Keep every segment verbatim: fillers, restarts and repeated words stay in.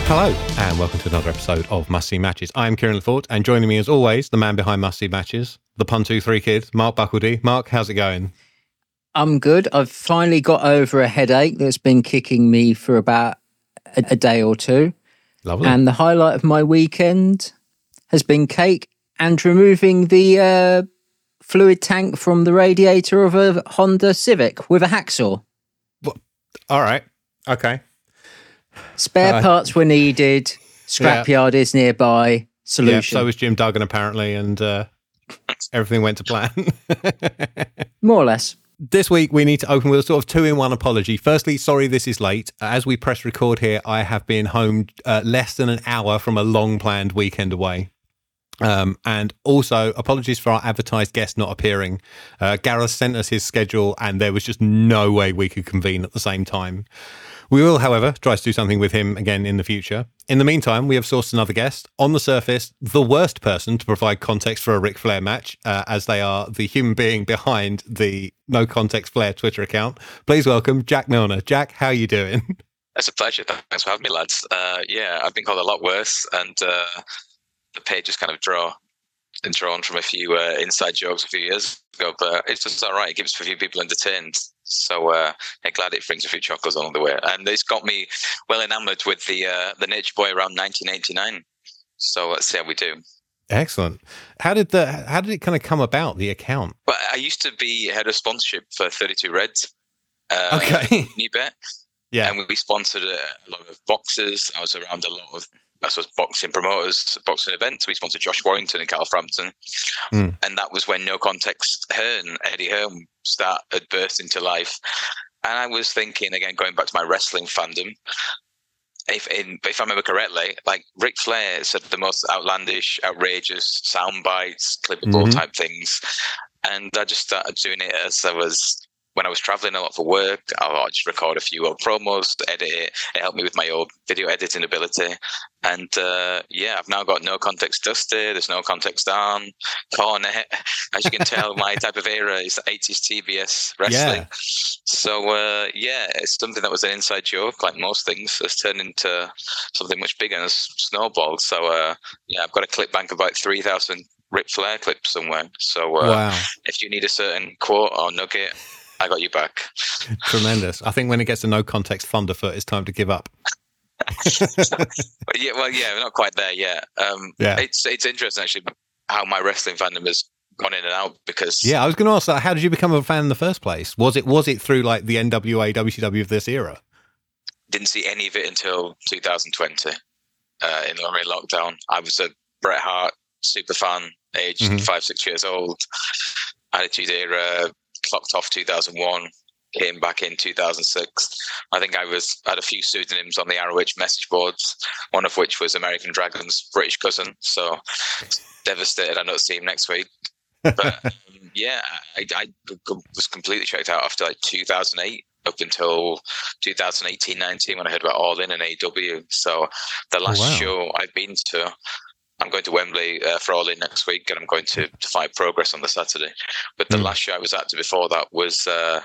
Hello, and welcome to another episode of Must See Matches. I'm Kieran Lefort, and joining me as always, the man behind Must See Matches, the Pun two three kid, Mark Buckledy. Mark, how's it going? I'm good. I've finally got over a headache that's been kicking me for about a, a day or two. Lovely. And the highlight of my weekend has been cake and removing the uh, fluid tank from the radiator of a Honda Civic with a hacksaw. What? All right. Okay. Spare Uh, parts were needed. Scrapyard is nearby. Solution. Yeah, so was Jim Duggan apparently, and uh, everything went to plan. More or less. This week, we need to open with a sort of two-in-one apology. Firstly, sorry this is late. As we press record here, I have been home uh, less than an hour from a long-planned weekend away. Um, and also, apologies for our advertised guest not appearing. Uh, Gareth sent us his schedule, and there was just no way we could convene at the same time. We will, however, try to do something with him again in the future. In the meantime, we have sourced another guest. On the surface, the worst person to provide context for a Ric Flair match, uh, as they are the human being behind the No Context Flair Twitter account. Please welcome Jack Milner. Jack, how are you doing? It's a pleasure. Thanks for having me, lads. Uh, yeah, I've been called a lot worse, and uh, the page just kind of draw and drawn from a few uh, inside jokes a few years ago, but it's just all right. It keeps a few people entertained. So uh, I'm glad it brings a few chuckles along the way. And it's got me well enamoured with the uh, the Nature Boy around nineteen eighty-nine. So let's see how we do. Excellent. How did the how did it kind of come about, the account? Well, I used to be head of sponsorship for thirty-two Reds. Uh, Okay. New Bet. Yeah. And we sponsored a, a lot of boxers. I was around a lot of I suppose boxing promoters, boxing events. We sponsored Josh Warrington in Cal Frampton. Mm. And that was when No Context Hearn, Eddie Hearn, start had burst into life. And I was thinking, again, going back to my wrestling fandom, if in, if I remember correctly, like Ric Flair said the most outlandish, outrageous sound bites, clippable mm-hmm. type things. And I just started doing it as I was... When I was traveling a lot for work, I'll just record a few old promos, edit it. It helped me with my old video editing ability. And uh, yeah, I've now got No Context Dusty. There's No Context Arm, Cornet. As you can tell, my type of era is eighties T B S wrestling. Yeah. So uh, yeah, it's something that was an inside joke, like most things, has turned into something much bigger and has snowballed. So uh, yeah, I've got a clip bank of about three thousand Ric Flair clips somewhere. So uh, wow. If you need a certain quote or nugget, I got you back. Tremendous. I think when it gets to No Context Thunderfoot, it's time to give up. yeah, well, yeah, we're not quite there yet. Um, yeah. It's it's interesting, actually, how my wrestling fandom has gone in and out because... Yeah, I was going to ask, that, how did you become a fan in the first place? Was it was it through like the N W A, W C W of this era? Didn't see any of it until two thousand twenty uh, in Lorraine lockdown. I was a Bret Hart super fan, aged mm-hmm. five, six years old. Attitude Era... clocked off two thousand one, came back in two thousand six. I think I was had a few pseudonyms on the R O H message boards, one of which was American Dragon's British cousin. So devastated I don't see him next week. But um, yeah, I, I was completely checked out after like two thousand eight up until two thousand eighteen nineteen when I heard about All In and A E W. So the last oh, wow. show I've been to, I'm going to Wembley uh, for All In next week, and I'm going to, to fight Progress on the Saturday. But the mm. last show I was at before that was uh,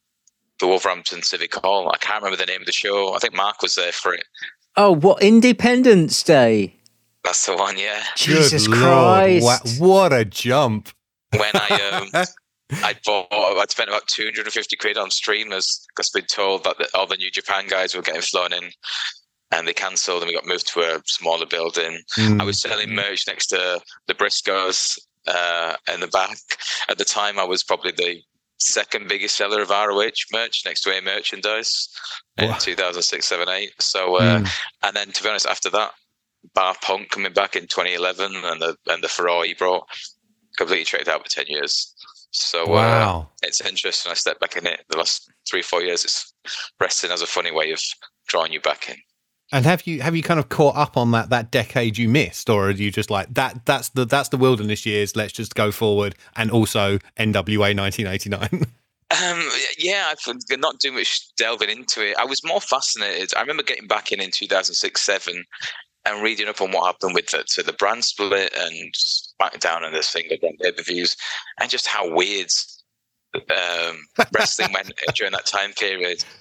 the Wolverhampton Civic Hall. I can't remember the name of the show. I think Mark was there for it. Oh, what, Independence Day? That's the one, yeah. Jesus Good Christ. Lord. What a jump. When I... Um, I bought. I'd spent about two hundred fifty quid on streamers because we'd told that the, all the New Japan guys were getting flown in. And they cancelled, and we got moved to a smaller building. Mm. I was selling merch next to the Briscoes uh, in the back. At the time, I was probably the second biggest seller of R O H merch next to A Merchandise in wow. two thousand six, seven, eight. So, uh, mm. and then to be honest, after that, Bar Punk coming back in twenty eleven, and the and the furore he brought, completely checked out for ten years. So wow. uh, it's interesting. I stepped back in it the last three, four years. It's wrestling has a funny way of drawing you back in. And have you have you kind of caught up on that that decade you missed, or are you just like that? That's the that's the wilderness years. Let's just go forward, and also N W A nineteen eighty-nine. Um, yeah, I've not too much delving into it. I was more fascinated. I remember getting back in in two thousand six, seven, and reading up on what happened with the, to the brand split and back down on the single brand pay-per-views, and just how weird um, wrestling went during that time period.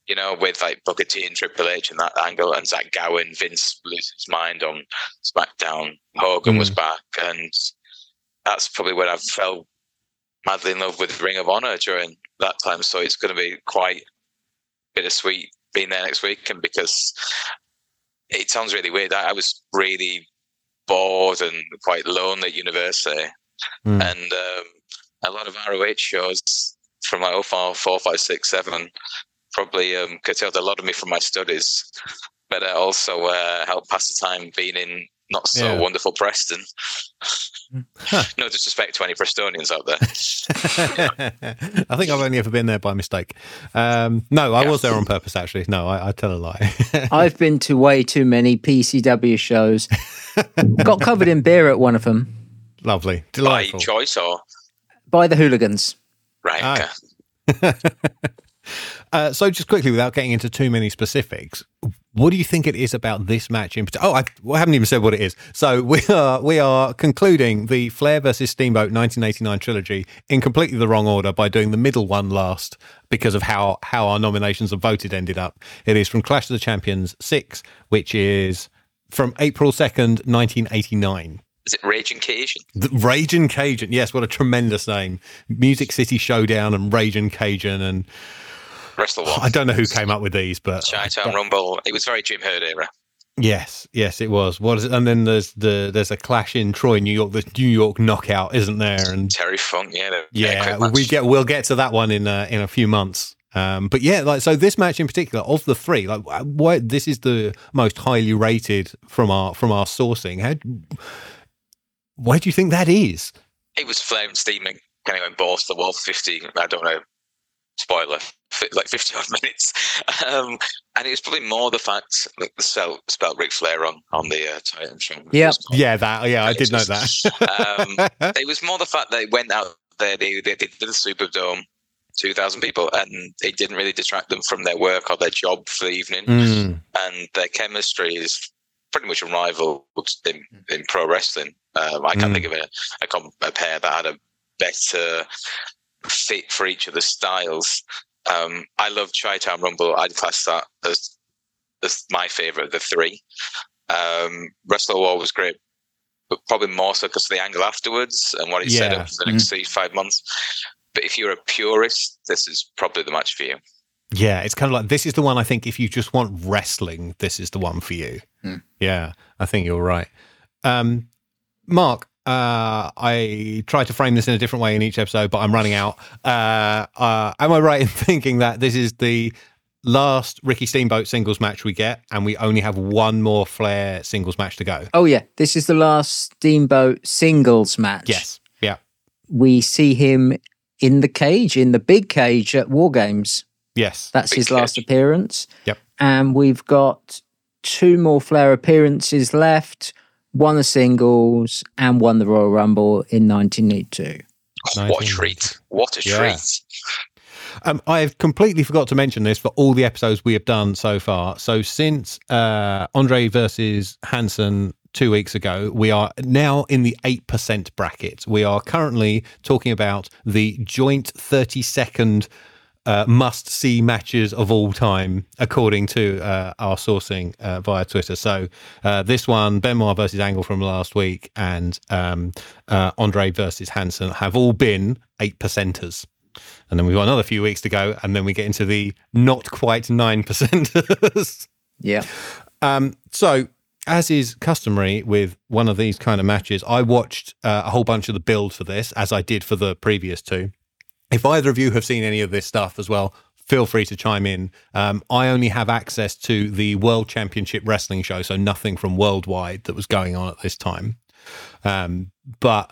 you know, with like Booker T and Triple H and that angle, and Zach Gowen, Vince losing his mind on SmackDown, Hogan mm. was back, and that's probably when I fell madly in love with Ring of Honor during that time. So it's going to be quite bittersweet being there next week, and because it sounds really weird, I was really bored and quite lonely at university, mm. and um, a lot of R O H shows from like oh four, four, five, six, seven probably um, curtailed a lot of me from my studies, but uh, also uh, helped pass the time being in not so yeah. wonderful Preston. Huh. No disrespect to any Prestonians out there. I think I've only ever been there by mistake. Um, no, I yeah. was there on purpose, actually. No, I, I tell a lie. I've been to way too many P C W shows. Got covered in beer at one of them. Lovely. Delightful. By choice or? By the hooligans. Right, okay. Uh, so just quickly, without getting into too many specifics, what do you think it is about this match in particular? Oh, I, well, I haven't even said what it is. So we are we are concluding the Flair versus Steamboat nineteen eighty-nine trilogy in completely the wrong order by doing the middle one last because of how, how our nominations and voted ended up. It is from Clash of the Champions six, which is from April second, nineteen eighty-nine. Is it Raging Cajun? The Raging Cajun, yes, what a tremendous name. Music City Showdown and Raging Cajun and... Wrestle War. I don't know who came up with these, but Chi-Town Rumble. It was very Jim Herd era. Yes, yes, it was. What is it? And then there's the there's a clash in Troy, New York. The New York Knockout, isn't there? And Terry Funk, yeah, yeah. We get we'll get to that one in uh, in a few months. Um, but yeah, like so, this match in particular of the three, like what this is the most highly rated from our from our sourcing. How? Why do you think that is? It was flame steaming, kind of going balls to the wall. Fifty, I don't know. Spoiler, like fifty odd minutes, um, and it was probably more the fact that the spell spelled Ric Flair on on the uh, Titan show. Yeah, yeah, that yeah, I did know that. um, it was more the fact that it went out there. They, they did the Superdome, two thousand people, and it didn't really distract them from their work or their job for the evening. Mm. And their chemistry is pretty much unrivaled in, in pro wrestling. Um, I can't mm. think of a, a, comp- a pair that had a better fit for each of the styles. Um, I love Chi-Town Rumble. I'd class that as as my favourite of the three. Um, Wrestle War was great, but probably more so because of the angle afterwards and what it yeah. set up for the next mm-hmm. five months. But if you're a purist, this is probably the match for you. Yeah, it's kind of like, this is the one I think if you just want wrestling, this is the one for you. Mm. Yeah, I think you're right. Um, Mark, Uh, I tried to frame this in a different way in each episode, but I'm running out. Uh, uh, am I right in thinking that this is the last Ricky Steamboat singles match we get, and we only have one more Flair singles match to go? Oh, yeah. This is the last Steamboat singles match. Yes. Yeah. We see him in the cage, in the big cage at War Games. Yes. That's big his cage. last appearance. Yep. And we've got two more Flair appearances left. Won the singles and won the Royal Rumble in nineteen eighty-two. Oh, what a treat. What a yeah. treat. Um, I've completely forgot to mention this for all the episodes we have done so far. So since uh, Andre versus Hansen two weeks ago, we are now in the eight percent bracket. We are currently talking about the joint thirty-second Uh, must-see matches of all time, according to uh, our sourcing uh, via Twitter. So uh, this one, Benoit versus Angle from last week, and um, uh, Andre versus Hansen have all been eight percenters. And then we've got another few weeks to go, and then we get into the not quite nine percenters. Yeah. Um, so, as is customary with one of these kind of matches, I watched uh, a whole bunch of the build for this, as I did for the previous two. If either of you have seen any of this stuff as well, feel free to chime in. Um, I only have access to the World Championship Wrestling show, so nothing from Worldwide that was going on at this time. Um, but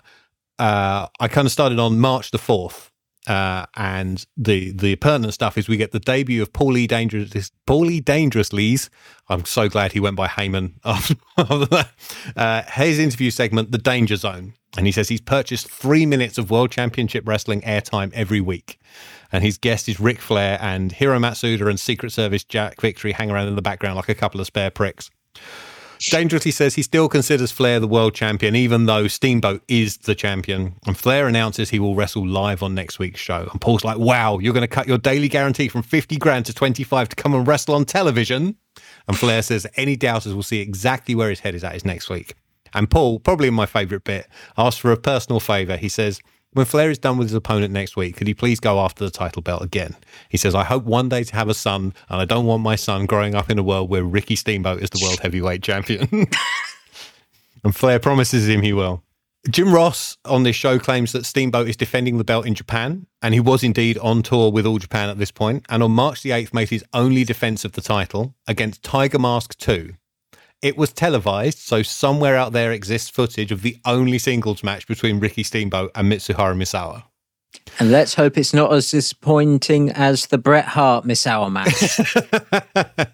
uh, I kind of started on March the fourth, uh, and the the pertinent stuff is we get the debut of Paulie Dangerous, Paulie Dangerously's. I'm so glad he went by Heyman after, after that. Uh, his interview segment, The Danger Zone. And he says he's purchased three minutes of World Championship Wrestling airtime every week. And his guest is Ric Flair, and Hiro Matsuda and Secret Service Jack Victory hang around in the background like a couple of spare pricks. Dangerously says he still considers Flair the world champion, even though Steamboat is the champion. And Flair announces he will wrestle live on next week's show. And Paul's like, wow, you're going to cut your daily guarantee from fifty grand to twenty-five to come and wrestle on television? And Flair says any doubters will see exactly where his head is at is next week. And Paul, probably my favourite bit, asks for a personal favour. He says, when Flair is done with his opponent next week, could he please go after the title belt again? He says, I hope one day to have a son, and I don't want my son growing up in a world where Ricky Steamboat is the world heavyweight champion. And Flair promises him he will. Jim Ross on this show claims that Steamboat is defending the belt in Japan, and he was indeed on tour with All Japan at this point, and on March the eighth made his only defence of the title against Tiger Mask two. It was televised, so somewhere out there exists footage of the only singles match between Ricky Steamboat and Mitsuharu Misawa. And let's hope it's not as disappointing as the Bret Hart Misawa match.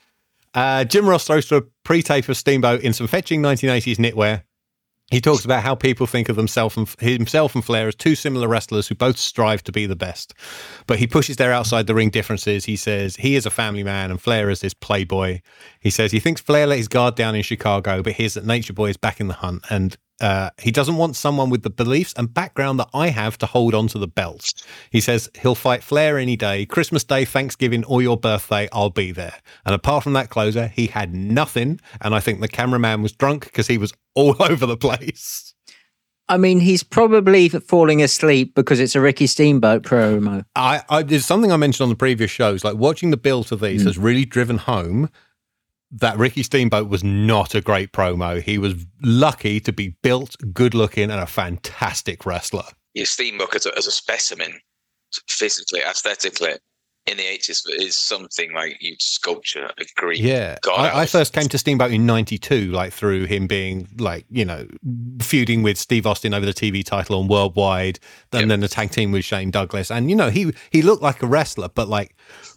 uh, Jim Ross throws to a pre-tape of Steamboat in some fetching nineteen eighties knitwear. He talks about how people think of himself and, himself and Flair as two similar wrestlers who both strive to be the best. But he pushes their outside-the-ring differences. He says he is a family man and Flair is this playboy. He says he thinks Flair let his guard down in Chicago, but hears that Nature Boy is back in the hunt. And uh, he doesn't want someone with the beliefs and background that I have to hold on to the belt. He says he'll fight Flair any day. Christmas Day, Thanksgiving, or your birthday, I'll be there. And apart from that closer, he had nothing. And I think the cameraman was drunk because he was all over the place. I mean, he's probably falling asleep because it's a Ricky Steamboat promo. I, I there's something I mentioned on the previous shows, like watching the build of these mm. has really driven home that Ricky Steamboat was not a great promo. He was lucky to be built, good looking, and a fantastic wrestler. Yeah, Steamboat as a, as a specimen, physically, aesthetically, in the eighties is something like you'd sculpture a Greek. Yeah, god. I, I first came to Steamboat in ninety-two, like through him being like, you know, feuding with Steve Austin over the T V title on Worldwide, and yep. then the tag team with Shane Douglas. And, you know, he he looked like a wrestler, but like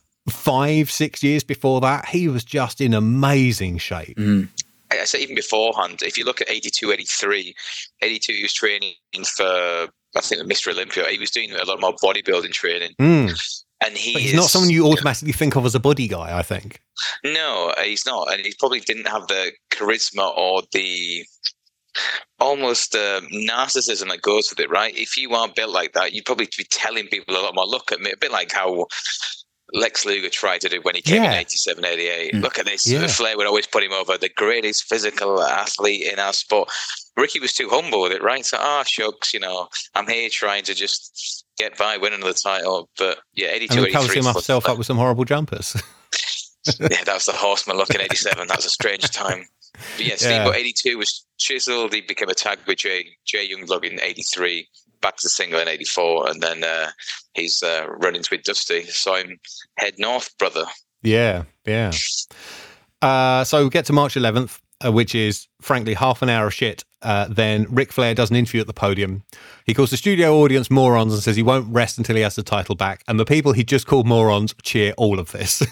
five, six years before that, he was just in amazing shape. Mm. I say even beforehand, if you look at eighty-two, eighty-three, eighty-two, he was training for, I think, Mister Olympia. He was doing a lot more bodybuilding training. Mm. And he but he's is, not someone you automatically think of as a body guy, I think. No, he's not. And he probably didn't have the charisma or the almost uh, narcissism that goes with it, right? If you are built like that, you'd probably be telling people a lot more, look at me, a bit like how Lex Luger tried to do when he came yeah. in eighty-seven, eighty-eight. Mm. Look at this. Yeah. Flair would always put him over, the greatest physical athlete in our sport. Ricky was too humble with it, right? So, ah, oh, shucks, you know, I'm here trying to just get by, win another title. But yeah, eighty-two, and he covers eighty-three. himself up with some horrible jumpers. Yeah, that was the Horseman look in eighty-seven. That was a strange time. But yeah, Steamboat yeah. eighty-two was chiseled. He became a tag with Jay, Jay Youngblood in eighty-three, back to the single in eighty-four, and then uh, he's uh, running with Dusty. So I'm head north, brother. Yeah, yeah. Uh, so we get to March eleventh, uh, which is, frankly, half an hour of shit. Uh, then Ric Flair does an interview at the podium. He calls the studio audience morons and says he won't rest until he has the title back. And the people he just called morons cheer all of this.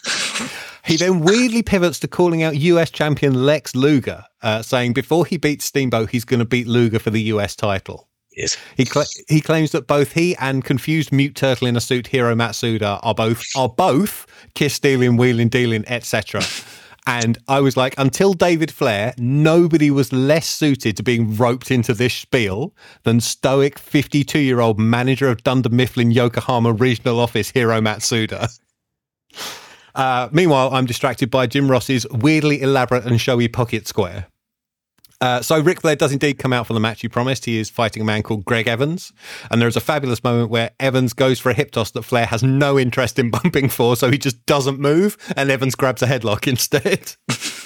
He then weirdly pivots to calling out U S champion Lex Luger, uh, saying before he beats Steamboat, he's going to beat Luger for the U S title. Yes. He cl- he claims that both he and confused mute turtle in a suit Hiro Matsuda are both are both kiss stealing, wheeling, dealing, et cetera. And I was like, until David Flair, nobody was less suited to being roped into this spiel than stoic fifty-two-year-old manager of Dunder Mifflin Yokohama regional office Hiro Matsuda. Uh, meanwhile, I'm distracted by Jim Ross's weirdly elaborate and showy pocket square. Uh, so Ric Flair does indeed come out for the match he promised. He is fighting a man called Greg Evans. And there's a fabulous moment where Evans goes for a hip toss that Flair has no interest in bumping for, so he just doesn't move, and Evans grabs a headlock instead.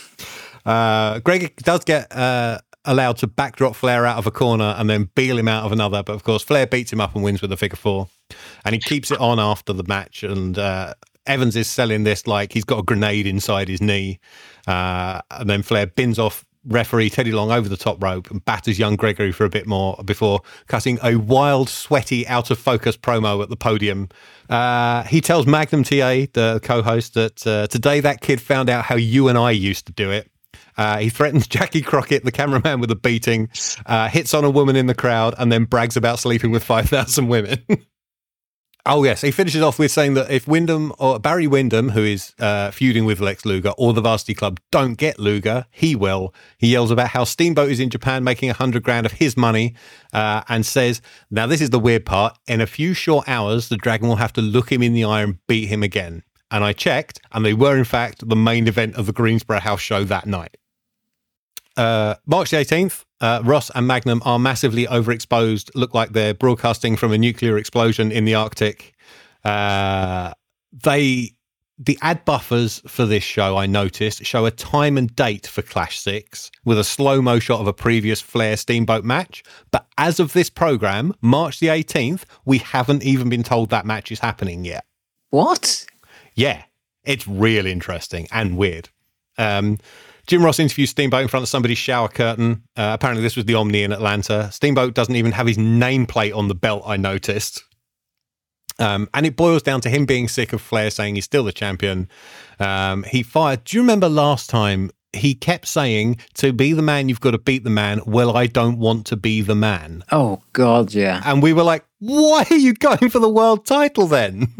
uh, Greg does get uh, allowed to backdrop Flair out of a corner and then beel him out of another, but of course Flair beats him up and wins with a figure four. And he keeps it on after the match, and uh, Evans is selling this like he's got a grenade inside his knee. Uh, and then Flair bins off referee Teddy Long over the top rope and batters young Gregory for a bit more before cutting a wild, sweaty, out-of-focus promo at the podium. Uh, he tells Magnum T A, the co-host, that uh, today that kid found out how you and I used to do it. Uh, he threatens Jackie Crockett, the cameraman, with a beating, uh, hits on a woman in the crowd, and then brags about sleeping with five thousand women. Oh, yes. He finishes off with saying that if Wyndham or Barry Windham, who is uh, feuding with Lex Luger, or the Varsity Club don't get Luger, he will. He yells about how Steamboat is in Japan making a hundred grand of his money uh, and says, now this is the weird part, in a few short hours, the Dragon will have to look him in the eye and beat him again. And I checked, and they were, in fact, the main event of the Greensboro House show that night. Uh, March the eighteenth, uh, Ross and Magnum are massively overexposed, look like they're broadcasting from a nuclear explosion in the Arctic. Uh, they, the ad buffers for this show, I noticed, show a time and date for Clash six with a slow-mo shot of a previous Flair Steamboat match. But as of this program, March the eighteenth, we haven't even been told that match is happening yet. What? Yeah, it's real interesting and weird. Um, Jim Ross interviews Steamboat in front of somebody's shower curtain. Uh, apparently this was the Omni in Atlanta. Steamboat doesn't even have his nameplate on the belt, I noticed. Um, and it boils down to him being sick of Flair saying he's still the champion. Um, he fired... Do you remember last time he kept saying, to be the man, you've got to beat the man. Well, I don't want to be the man. Oh, God, yeah. And we were like, why are you going for the world title then?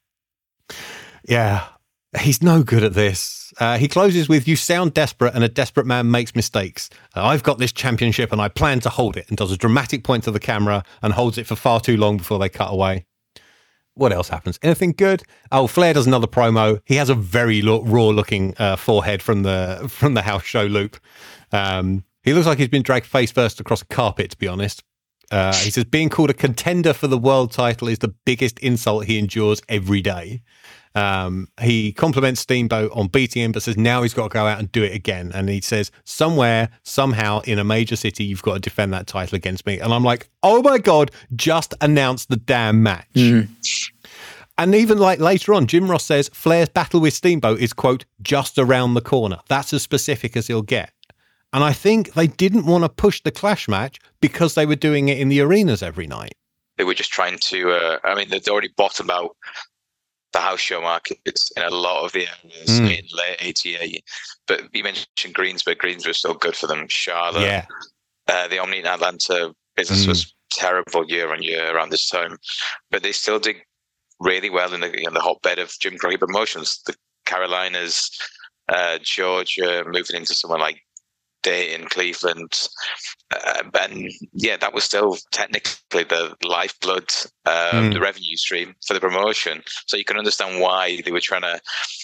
Yeah, he's no good at this. Uh, he closes with, you sound desperate and a desperate man makes mistakes. Uh, I've got this championship and I plan to hold it, and does a dramatic point to the camera and holds it for far too long before they cut away. What else happens? Anything good? Oh, Flair does another promo. He has a very lo- raw-looking uh, forehead from the from the house show loop. Um, he looks like he's been dragged face first across a carpet, to be honest. Uh, he says being called a contender for the world title is the biggest insult he endures every day. Um, he compliments Steamboat on beating him, but says now he's got to go out and do it again. And he says, somewhere, somehow, in a major city, you've got to defend that title against me. And I'm like, oh my God, just announce the damn match. Mm. And even like later on, Jim Ross says Flair's battle with Steamboat is, quote, just around the corner. That's as specific as he'll get. And I think they didn't want to push the Clash match because they were doing it in the arenas every night. They were just trying to, uh, I mean, they'd already bottomed out the house show markets in a lot of the areas mm. in late eighty-eight. But you mentioned Greensboro. Greensboro was still good for them. Charlotte, yeah. uh, the Omni in Atlanta business mm. was terrible year on year around this time. But they still did really well in the, in the hotbed of Jim Crockett Promotions. The Carolinas, uh, Georgia, moving into somewhere like Dayton, Cleveland, uh, and yeah, that was still technically the lifeblood, uh, mm. the revenue stream for the promotion. So you can understand why they were trying to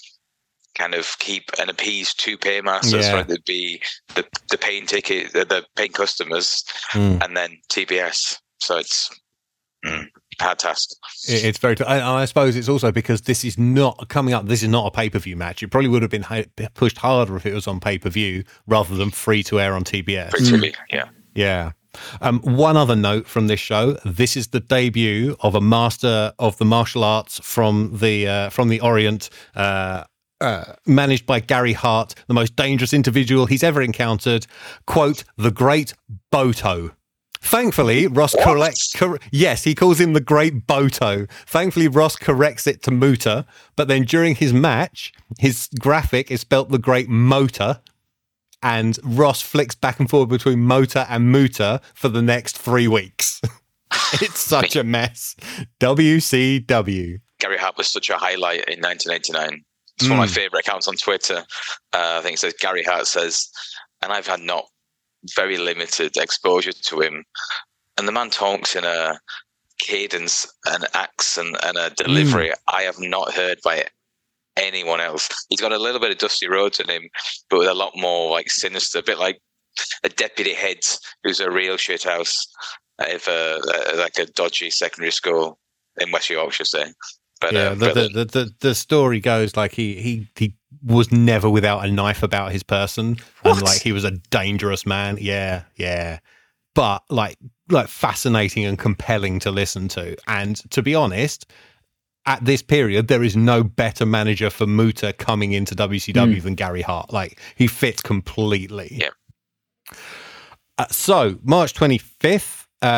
kind of keep and appease two paymasters, yeah. right? There'd be the the paying ticket, the, the paying customers, mm. and then T B S. So it's mm, hard task. It's very, t- and I suppose it's also because this is not coming up. This is not a pay per view match. It probably would have been ha- pushed harder if it was on pay per view rather than free to air on T B S. Free to yeah, yeah. Um, one other note from this show: this is the debut of a master of the martial arts from the uh, from the Orient. Uh, Uh, managed by Gary Hart, the most dangerous individual he's ever encountered. Quote, the Great Boto. Thankfully, Ross corrects... Cor- yes, he calls him the Great Boto. Thankfully, Ross corrects it to Muta, but then during his match, his graphic is spelt the Great Motor, and Ross flicks back and forward between Motor and Muta for the next three weeks. It's such a mess. W C W. Gary Hart was such a highlight in nineteen eighty-nine. It's one of my favourite accounts on Twitter. Uh, I think it says Gary Hart says, and I've had not very limited exposure to him. And the man talks in a cadence, an accent, and a delivery mm. I have not heard by anyone else. He's got a little bit of Dusty Rhodes in him, but with a lot more like sinister, a bit like a deputy head who's a real shithouse, if uh, like a dodgy secondary school in West Yorkshire, say. But, yeah, uh, the, the, the, the, the story goes like he, he, he was never without a knife about his person. What? And like he was a dangerous man. Yeah, yeah. But like like fascinating and compelling to listen to. And to be honest, at this period, there is no better manager for Muta coming into W C W mm. than Gary Hart. Like he fits completely. Yeah. Uh, so March twenty-fifth.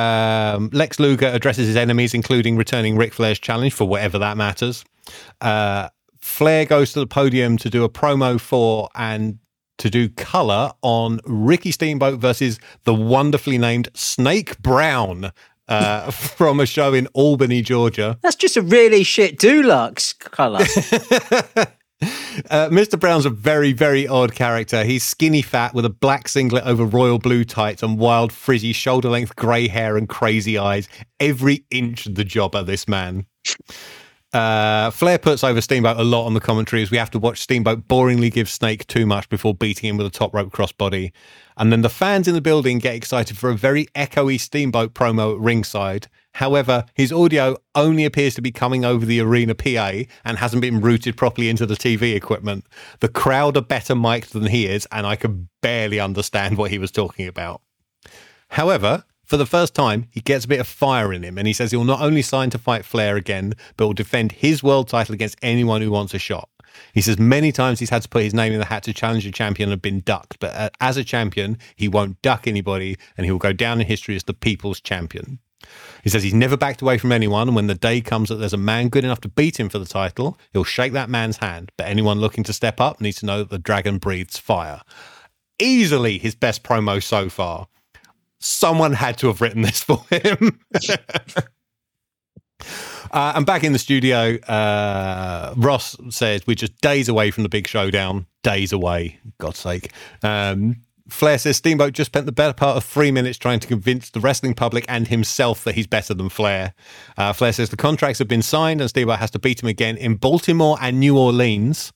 Um, Lex Luger addresses his enemies, including returning Ric Flair's challenge for whatever that matters. Uh, Flair goes to the podium to do a promo for and to do color on Ricky Steamboat versus the wonderfully named Snake Brown. uh, from a show in Albany, Georgia. That's just a really shit Dulux colour. Uh, Mister Brown's a very, very odd character. He's skinny fat with a black singlet over royal blue tights and wild, frizzy, shoulder-length grey hair and crazy eyes. Every inch of the jobber, this man. Uh, Flair puts over Steamboat a lot on the commentary as we have to watch Steamboat boringly give Snake too much before beating him with a top rope crossbody. And then the fans in the building get excited for a very echoey Steamboat promo at ringside. However, his audio only appears to be coming over the arena P A and hasn't been routed properly into the T V equipment. The crowd are better mic'd than he is, and I could barely understand what he was talking about. However, for the first time, he gets a bit of fire in him, and he says he'll not only sign to fight Flair again, but will defend his world title against anyone who wants a shot. He says many times he's had to put his name in the hat to challenge a champion and have been ducked, but uh, as a champion, he won't duck anybody, and he will go down in history as the people's champion. He says he's never backed away from anyone, and when the day comes that there's a man good enough to beat him for the title, he'll shake that man's hand, but anyone looking to step up needs to know that the dragon breathes fire. Easily his best promo so far. Someone had to have written this for him. uh, and back in the studio, uh, Ross says we're just days away from the big showdown. Days away, God's sake. Um, Flair says Steamboat just spent the better part of three minutes trying to convince the wrestling public and himself that he's better than Flair. Uh, Flair says the contracts have been signed and Steamboat has to beat him again in Baltimore and New Orleans.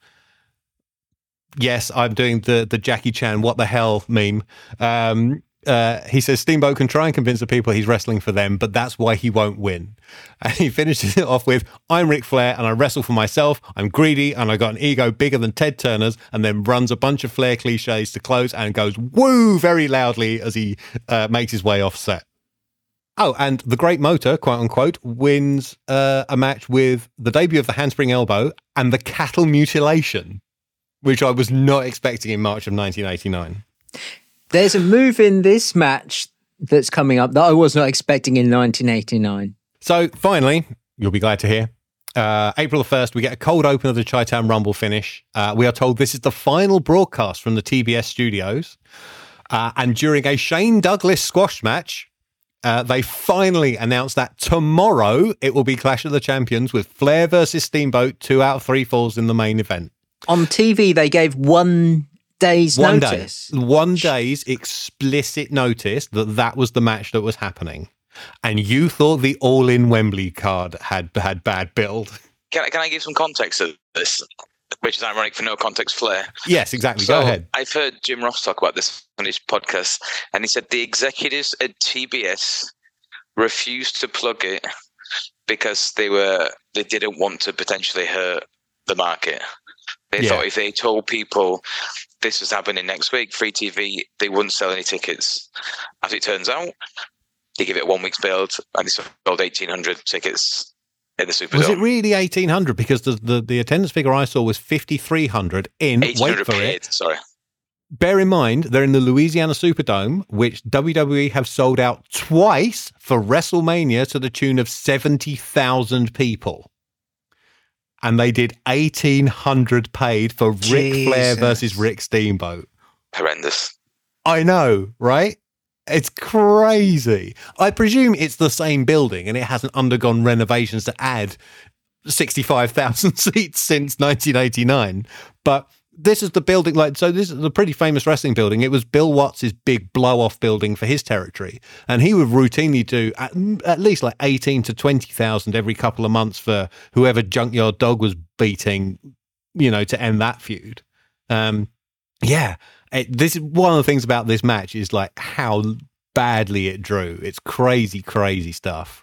Yes, I'm doing the, the Jackie Chan what the hell meme. Um, Uh, he says Steamboat can try and convince the people he's wrestling for them, but that's why he won't win. And he finishes it off with, I'm Ric Flair and I wrestle for myself. I'm greedy and I got an ego bigger than Ted Turner's, and then runs a bunch of Flair cliches to close and goes woo very loudly as he uh, makes his way off set. Oh, and the Great Motor, quote unquote, wins uh, a match with the debut of the handspring elbow and the cattle mutilation, which I was not expecting in March of nineteen eighty-nine. There's a move in this match that's coming up that I was not expecting in nineteen eighty-nine. So finally, you'll be glad to hear, uh, April the first, we get a cold open of the Chi-Town Rumble finish. Uh, we are told this is the final broadcast from the T B S studios. Uh, and during a Shane Douglas squash match, uh, they finally announced that tomorrow it will be Clash of the Champions with Flair versus Steamboat, two out of three falls in the main event. On T V, they gave one day's one notice. Day, one day's explicit notice that that was the match that was happening. And you thought the All-In Wembley card had had bad build. Can I, can I give some context to this, which is ironic for no context Flair? Yes, exactly. So Go ahead. I've heard Jim Ross talk about this on his podcast, and he said the executives at T B S refused to plug it because they were they didn't want to potentially hurt the market. They yeah. thought if they told people this was happening next week, free T V, they wouldn't sell any tickets. As it turns out, they give it a one week's build, and they sold eighteen hundred tickets in the Superdome. Was it really eighteen hundred? Because the, the, the attendance figure I saw was fifty-three hundred in, wait for paid, it. Sorry. Bear in mind, they're in the Louisiana Superdome, which W W E have sold out twice for WrestleMania to the tune of seventy thousand people. And they did eighteen hundred paid for Ric Flair versus Rick Steamboat. Horrendous. I know, right? It's crazy. I presume it's the same building and it hasn't undergone renovations to add sixty-five thousand seats since nineteen eighty-nine. But this is the building, like, so this is a pretty famous wrestling building. It was Bill Watts' big blow-off building for his territory. And he would routinely do at, at least like eighteen to twenty thousand every couple of months for whoever Junkyard Dog was beating, you know, to end that feud. Um, yeah, it, this is one of the things about this match is like how badly it drew. It's crazy, crazy stuff.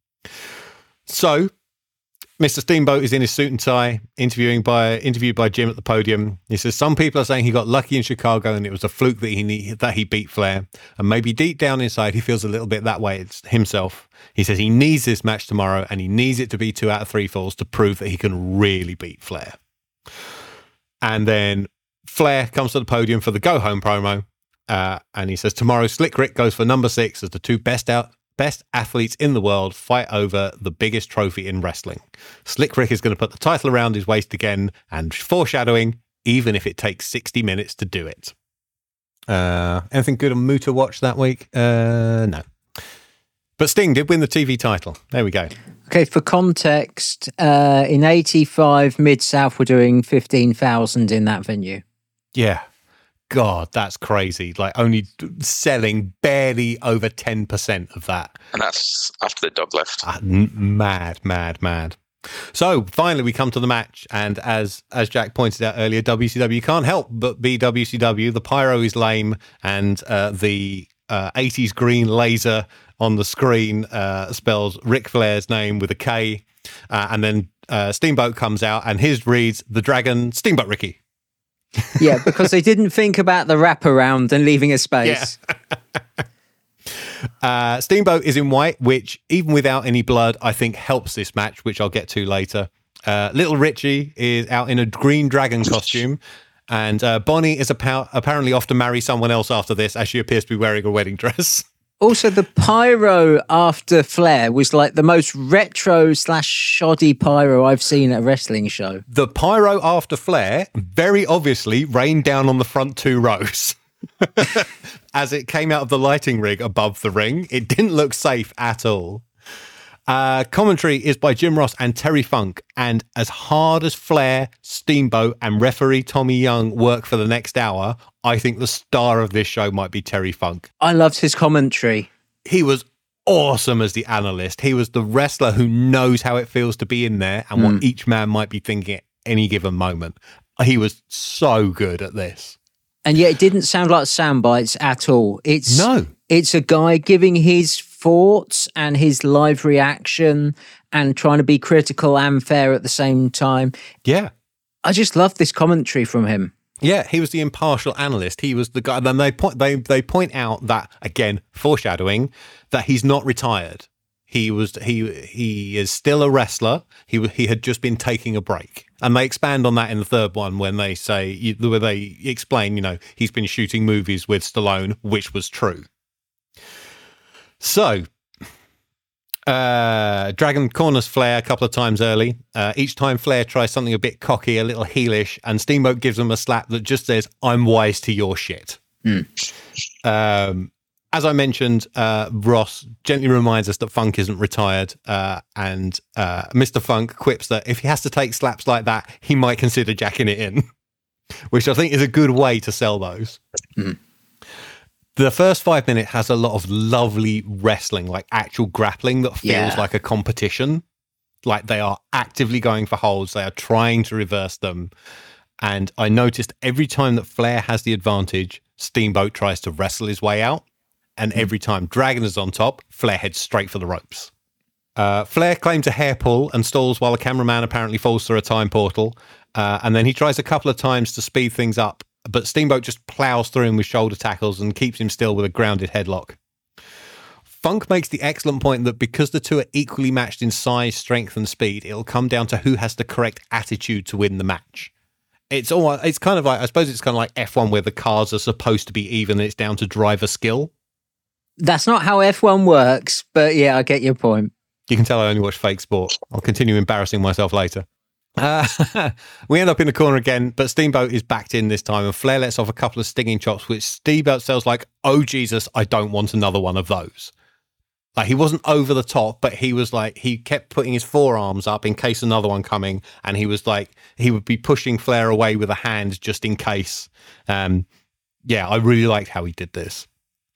So Mister Steamboat is in his suit and tie, interviewing by interviewed by Jim at the podium. He says some people are saying he got lucky in Chicago and it was a fluke that he that he beat Flair, and maybe deep down inside he feels a little bit that way himself. He says he needs this match tomorrow and he needs it to be two out of three falls to prove that he can really beat Flair. And then Flair comes to the podium for the go home promo, uh, and he says tomorrow Slick Rick goes for number six as the two best out. Best athletes in the world fight over the biggest trophy in wrestling. Slick Rick is going to put the title around his waist again, and foreshadowing, even if it takes sixty minutes to do it. Uh, anything good on Muta Watch that week? Uh, no. But Sting did win the T V title. There we go. Okay, for context, uh, in eighty-five, Mid-South were doing fifteen thousand in that venue. Yeah. God, that's crazy. Like only selling barely over ten percent of that. And that's after the dog left. Uh, mad, mad, mad. So finally we come to the match. And as as Jack pointed out earlier, W C W can't help but be W C W. The pyro is lame and uh, the uh, eighties green laser on the screen uh, spells Ric Flair's name with a K. Uh, and then uh, Steamboat comes out and his reads The Dragon, Steamboat Ricky. Yeah, because they didn't think about the wraparound and leaving a space. Yeah. uh, Steamboat is in white, which even without any blood, I think helps this match, which I'll get to later. Uh, Little Richie is out in a green dragon costume. And uh, Bonnie is appa- apparently off to marry someone else after this, as she appears to be wearing a wedding dress. Also, the pyro after Flair was like the most retro slash shoddy pyro I've seen at a wrestling show. The pyro after Flair very obviously rained down on the front two rows. As it came out of the lighting rig above the ring. It didn't look safe at all. Uh, commentary is by Jim Ross and Terry Funk. And as hard as Flair, Steamboat and referee Tommy Young work for the next hour, I think the star of this show might be Terry Funk. I loved his commentary. He was awesome as the analyst. He was the wrestler who knows how it feels to be in there and mm. what each man might be thinking at any given moment. He was so good at this. And yet it didn't sound like sound bites at all. It's no. It's a guy giving his thoughts and his live reaction and trying to be critical and fair at the same time. Yeah. I just love this commentary from him. Yeah, he was the impartial analyst. He was the guy. Then they point they they point out that, again, foreshadowing, that he's not retired. He was he he is still a wrestler. He he had just been taking a break, and they expand on that in the third one when they say where they explain, you know, he's been shooting movies with Stallone, which was true. So, uh, Dragon corners Flair a couple of times early. Uh, each time Flair tries something a bit cocky, a little heelish, and Steamboat gives him a slap that just says, "I'm wise to your shit." Mm. Um, as I mentioned, uh, Ross gently reminds us that Funk isn't retired, uh, and uh, Mister Funk quips that if he has to take slaps like that, he might consider jacking it in, which I think is a good way to sell those. Mm. The first five minutes has a lot of lovely wrestling, like actual grappling that feels yeah. like a competition. Like they are actively going for holds. They are trying to reverse them. And I noticed every time that Flair has the advantage, Steamboat tries to wrestle his way out. And every time Dragon is on top, Flair heads straight for the ropes. Uh, Flair claims a hair pull and stalls while a cameraman apparently falls through a time portal. Uh, and then he tries a couple of times to speed things up. But Steamboat just plows through him with shoulder tackles and keeps him still with a grounded headlock. Funk makes the excellent point that because the two are equally matched in size, strength, and speed, it'll come down to who has the correct attitude to win the match. It's all, it's kind of like, I suppose it's kind of like F one where the cars are supposed to be even and it's down to driver skill. That's not how F one works, but yeah, I get your point. You can tell I only watch fake sport. I'll continue embarrassing myself later. Uh, we end up in the corner again, but Steamboat is backed in this time, and Flair lets off a couple of stinging chops, which Steamboat sells like, oh, Jesus, I don't want another one of those. Like, he wasn't over the top, but he was like, he kept putting his forearms up in case another one coming, and he was like, he would be pushing Flair away with a hand just in case. Um, yeah, I really liked how he did this.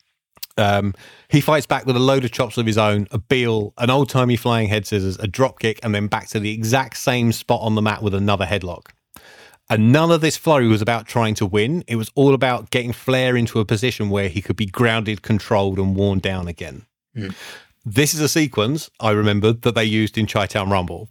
Um, he fights back with a load of chops of his own, a Beal, an old-timey flying head scissors, a drop kick, and then back to the exact same spot on the mat with another headlock. And none of this flurry was about trying to win. It was all about getting Flair into a position where he could be grounded, controlled, and worn down again. Mm. This is a sequence, I remembered, that they used in Chi-Town Rumble.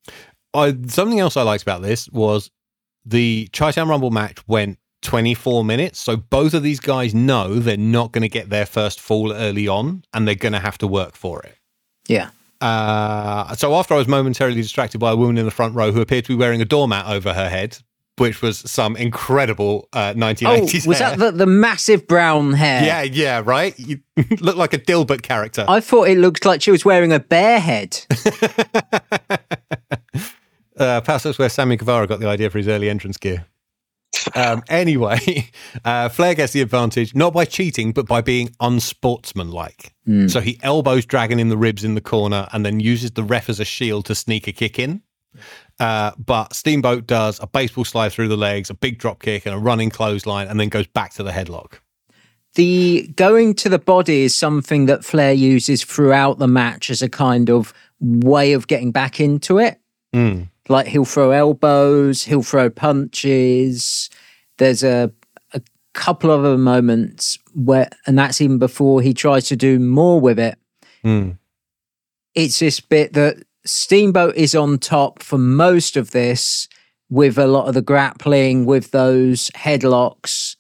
I, something else I liked about this was the Chi-Town Rumble match went twenty-four minutes, so both of these guys know they're not going to get their first fall early on, and they're going to have to work for it. Yeah. Uh, so after I was momentarily distracted by a woman in the front row who appeared to be wearing a doormat over her head, which was some incredible uh, nineteen eighties Oh, was hair. that the, the massive brown hair? Yeah, yeah, right? You look like a Dilbert character. I thought it looked like she was wearing a bear head. uh, perhaps that's where Sammy Guevara got the idea for his early entrance gear. Um, anyway, uh, Flair gets the advantage, not by cheating, but by being unsportsmanlike. Mm. So he elbows Dragon in the ribs in the corner and then uses the ref as a shield to sneak a kick in. Uh, but Steamboat does a baseball slide through the legs, a big drop kick and a running clothesline, and then goes back to the headlock. The going to the body is something that Flair uses throughout the match as a kind of way of getting back into it. Mm. Like he'll throw elbows, he'll throw punches. There's a, a couple of other moments where, and that's even before he tries to do more with it. Mm. It's this bit that Steamboat is on top for most of this, with a lot of the grappling, with those headlocks,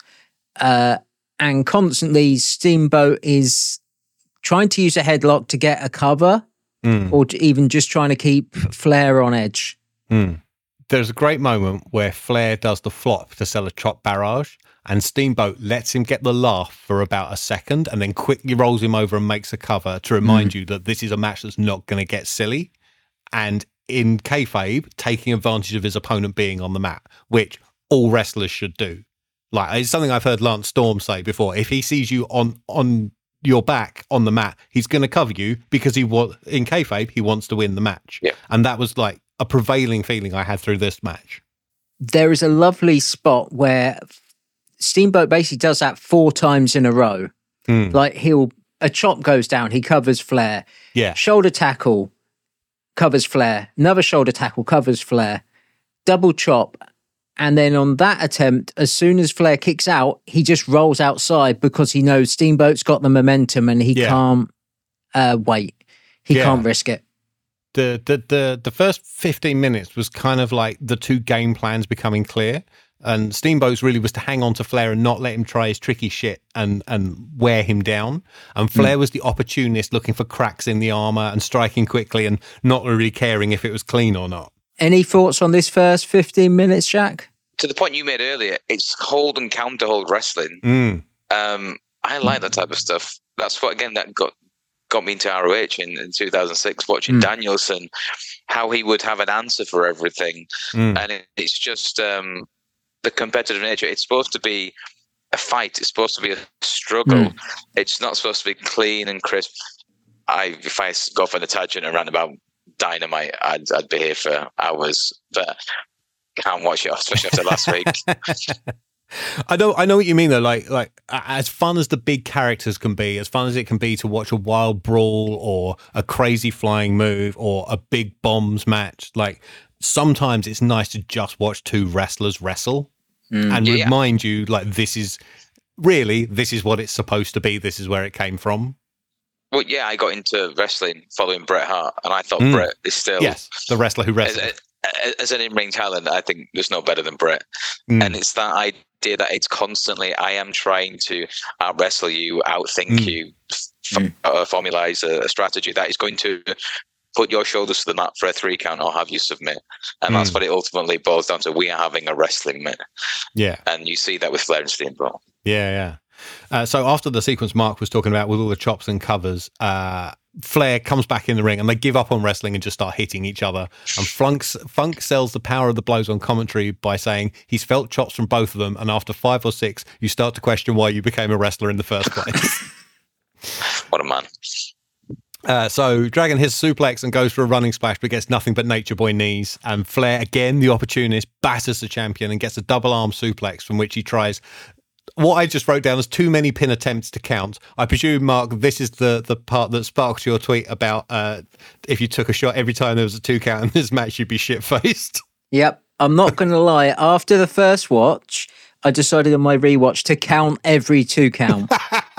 uh, and constantly Steamboat is trying to use a headlock to get a cover, mm. or to even just trying to keep Flair on edge. Mm. There's a great moment where Flair does the flop to sell a chop barrage, and Steamboat lets him get the laugh for about a second and then quickly rolls him over and makes a cover to remind mm. you that this is a match that's not going to get silly. And in kayfabe, taking advantage of his opponent being on the mat, which all wrestlers should do. Like, it's something I've heard Lance Storm say before. If he sees you on on your back on the mat, he's going to cover you because he wa- in kayfabe, he wants to win the match. Yeah. And that was like a prevailing feeling I had through this match. There is a lovely spot where Steamboat basically does that four times in a row. Mm. Like he'll, a chop goes down, he covers Flair. Yeah. Shoulder tackle, covers Flair. Another shoulder tackle, covers Flair. Double chop. And then on that attempt, as soon as Flair kicks out, he just rolls outside because he knows Steamboat's got the momentum and he yeah. can't uh, wait. He yeah. can't risk it. The, the the the first fifteen minutes was kind of like the two game plans becoming clear. And Steamboat's really was to hang on to Flair and not let him try his tricky shit and, and wear him down. And Flair mm. was the opportunist looking for cracks in the armor and striking quickly and not really caring if it was clean or not. Any thoughts on this first fifteen minutes, Jack? To the point you made earlier, it's hold and counter hold wrestling. Mm. Um, I like that type of stuff. That's what, again, that got got me into R O H in, in two thousand six, watching mm. Danielson, how he would have an answer for everything. Mm. And it, it's just um, the competitive nature. It's supposed to be a fight. It's supposed to be a struggle. Mm. It's not supposed to be clean and crisp. I, if I go for the tangent and rant about Dynamite, I'd, I'd be here for hours, but can't watch it, especially after last week. I know, I know what you mean though. Like, like as fun as the big characters can be, as fun as it can be to watch a wild brawl or a crazy flying move or a big bombs match, like sometimes it's nice to just watch two wrestlers wrestle mm, and yeah. remind you, like, this is really this is what it's supposed to be. This is where it came from. Well, yeah, I got into wrestling following Bret Hart, and I thought mm. Bret is still yes, the wrestler who wrestled. As, as an in-ring talent, I think there's no better than Bret. Mm. And it's that idea that it's constantly, I am trying to out-wrestle you, outthink mm. you, f- mm. uh, formalize a, a strategy that is going to put your shoulders to the mat for a three count or have you submit. And mm. that's what it ultimately boils down to. We are having a wrestling match. Yeah. And you see that with Flair and Steamboat. Yeah, yeah. Uh, so after the sequence Mark was talking about with all the chops and covers, uh, Flair comes back in the ring and they give up on wrestling and just start hitting each other. And Funk's, Funk sells the power of the blows on commentary by saying he's felt chops from both of them, and after five or six, you start to question why you became a wrestler in the first place. What a man. Uh, so Dragon hits a suplex and goes for a running splash, but gets nothing but Nature Boy knees. And Flair, again, the opportunist, batters the champion and gets a double arm suplex from which he tries what I just wrote down as too many pin attempts to count. I presume, Mark, this is the, the part that sparked your tweet about uh, if you took a shot every time there was a two count in this match, you'd be shit-faced. Yep. I'm not going to lie. After the first watch, I decided on my rewatch to count every two count.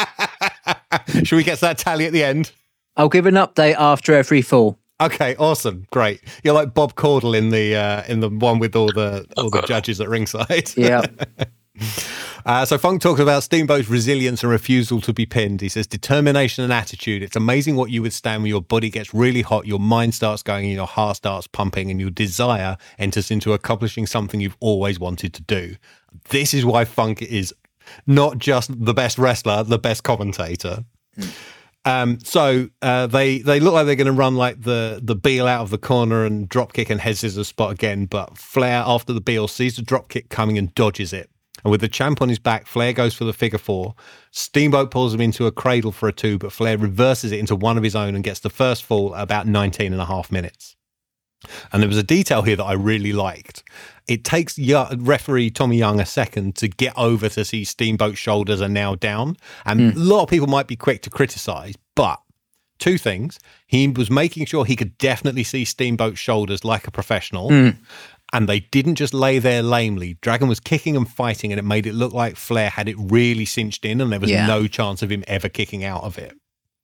Should we get to that tally at the end? I'll give an update after every fall. Okay, awesome, great. You're like Bob Caudle in the uh, in the one with all the all oh, the judges at ringside. Yeah. Uh, so Funk talks about Steamboat's resilience and refusal to be pinned. He says, determination and attitude. It's amazing what you withstand when your body gets really hot, your mind starts going and your heart starts pumping and your desire enters into accomplishing something you've always wanted to do. This is why Funk is not just the best wrestler, the best commentator. Mm. Um, so uh, they they look like they're going to run like the the Beal out of the corner and drop kick and head scissors spot again. But Flair, after the Beal, sees the drop kick coming and dodges it. And with the champ on his back, Flair goes for the figure four. Steamboat pulls him into a cradle for a two, but Flair reverses it into one of his own and gets the first fall at about nineteen and a half minutes. And there was a detail here that I really liked. It takes referee Tommy Young a second to get over to see Steamboat's shoulders are now down. And mm. a lot of people might be quick to criticise, but two things. He was making sure he could definitely see Steamboat's shoulders like a professional. Mm. And they didn't just lay there lamely. Dragon was kicking and fighting, and it made it look like Flair had it really cinched in, and there was yeah. no chance of him ever kicking out of it.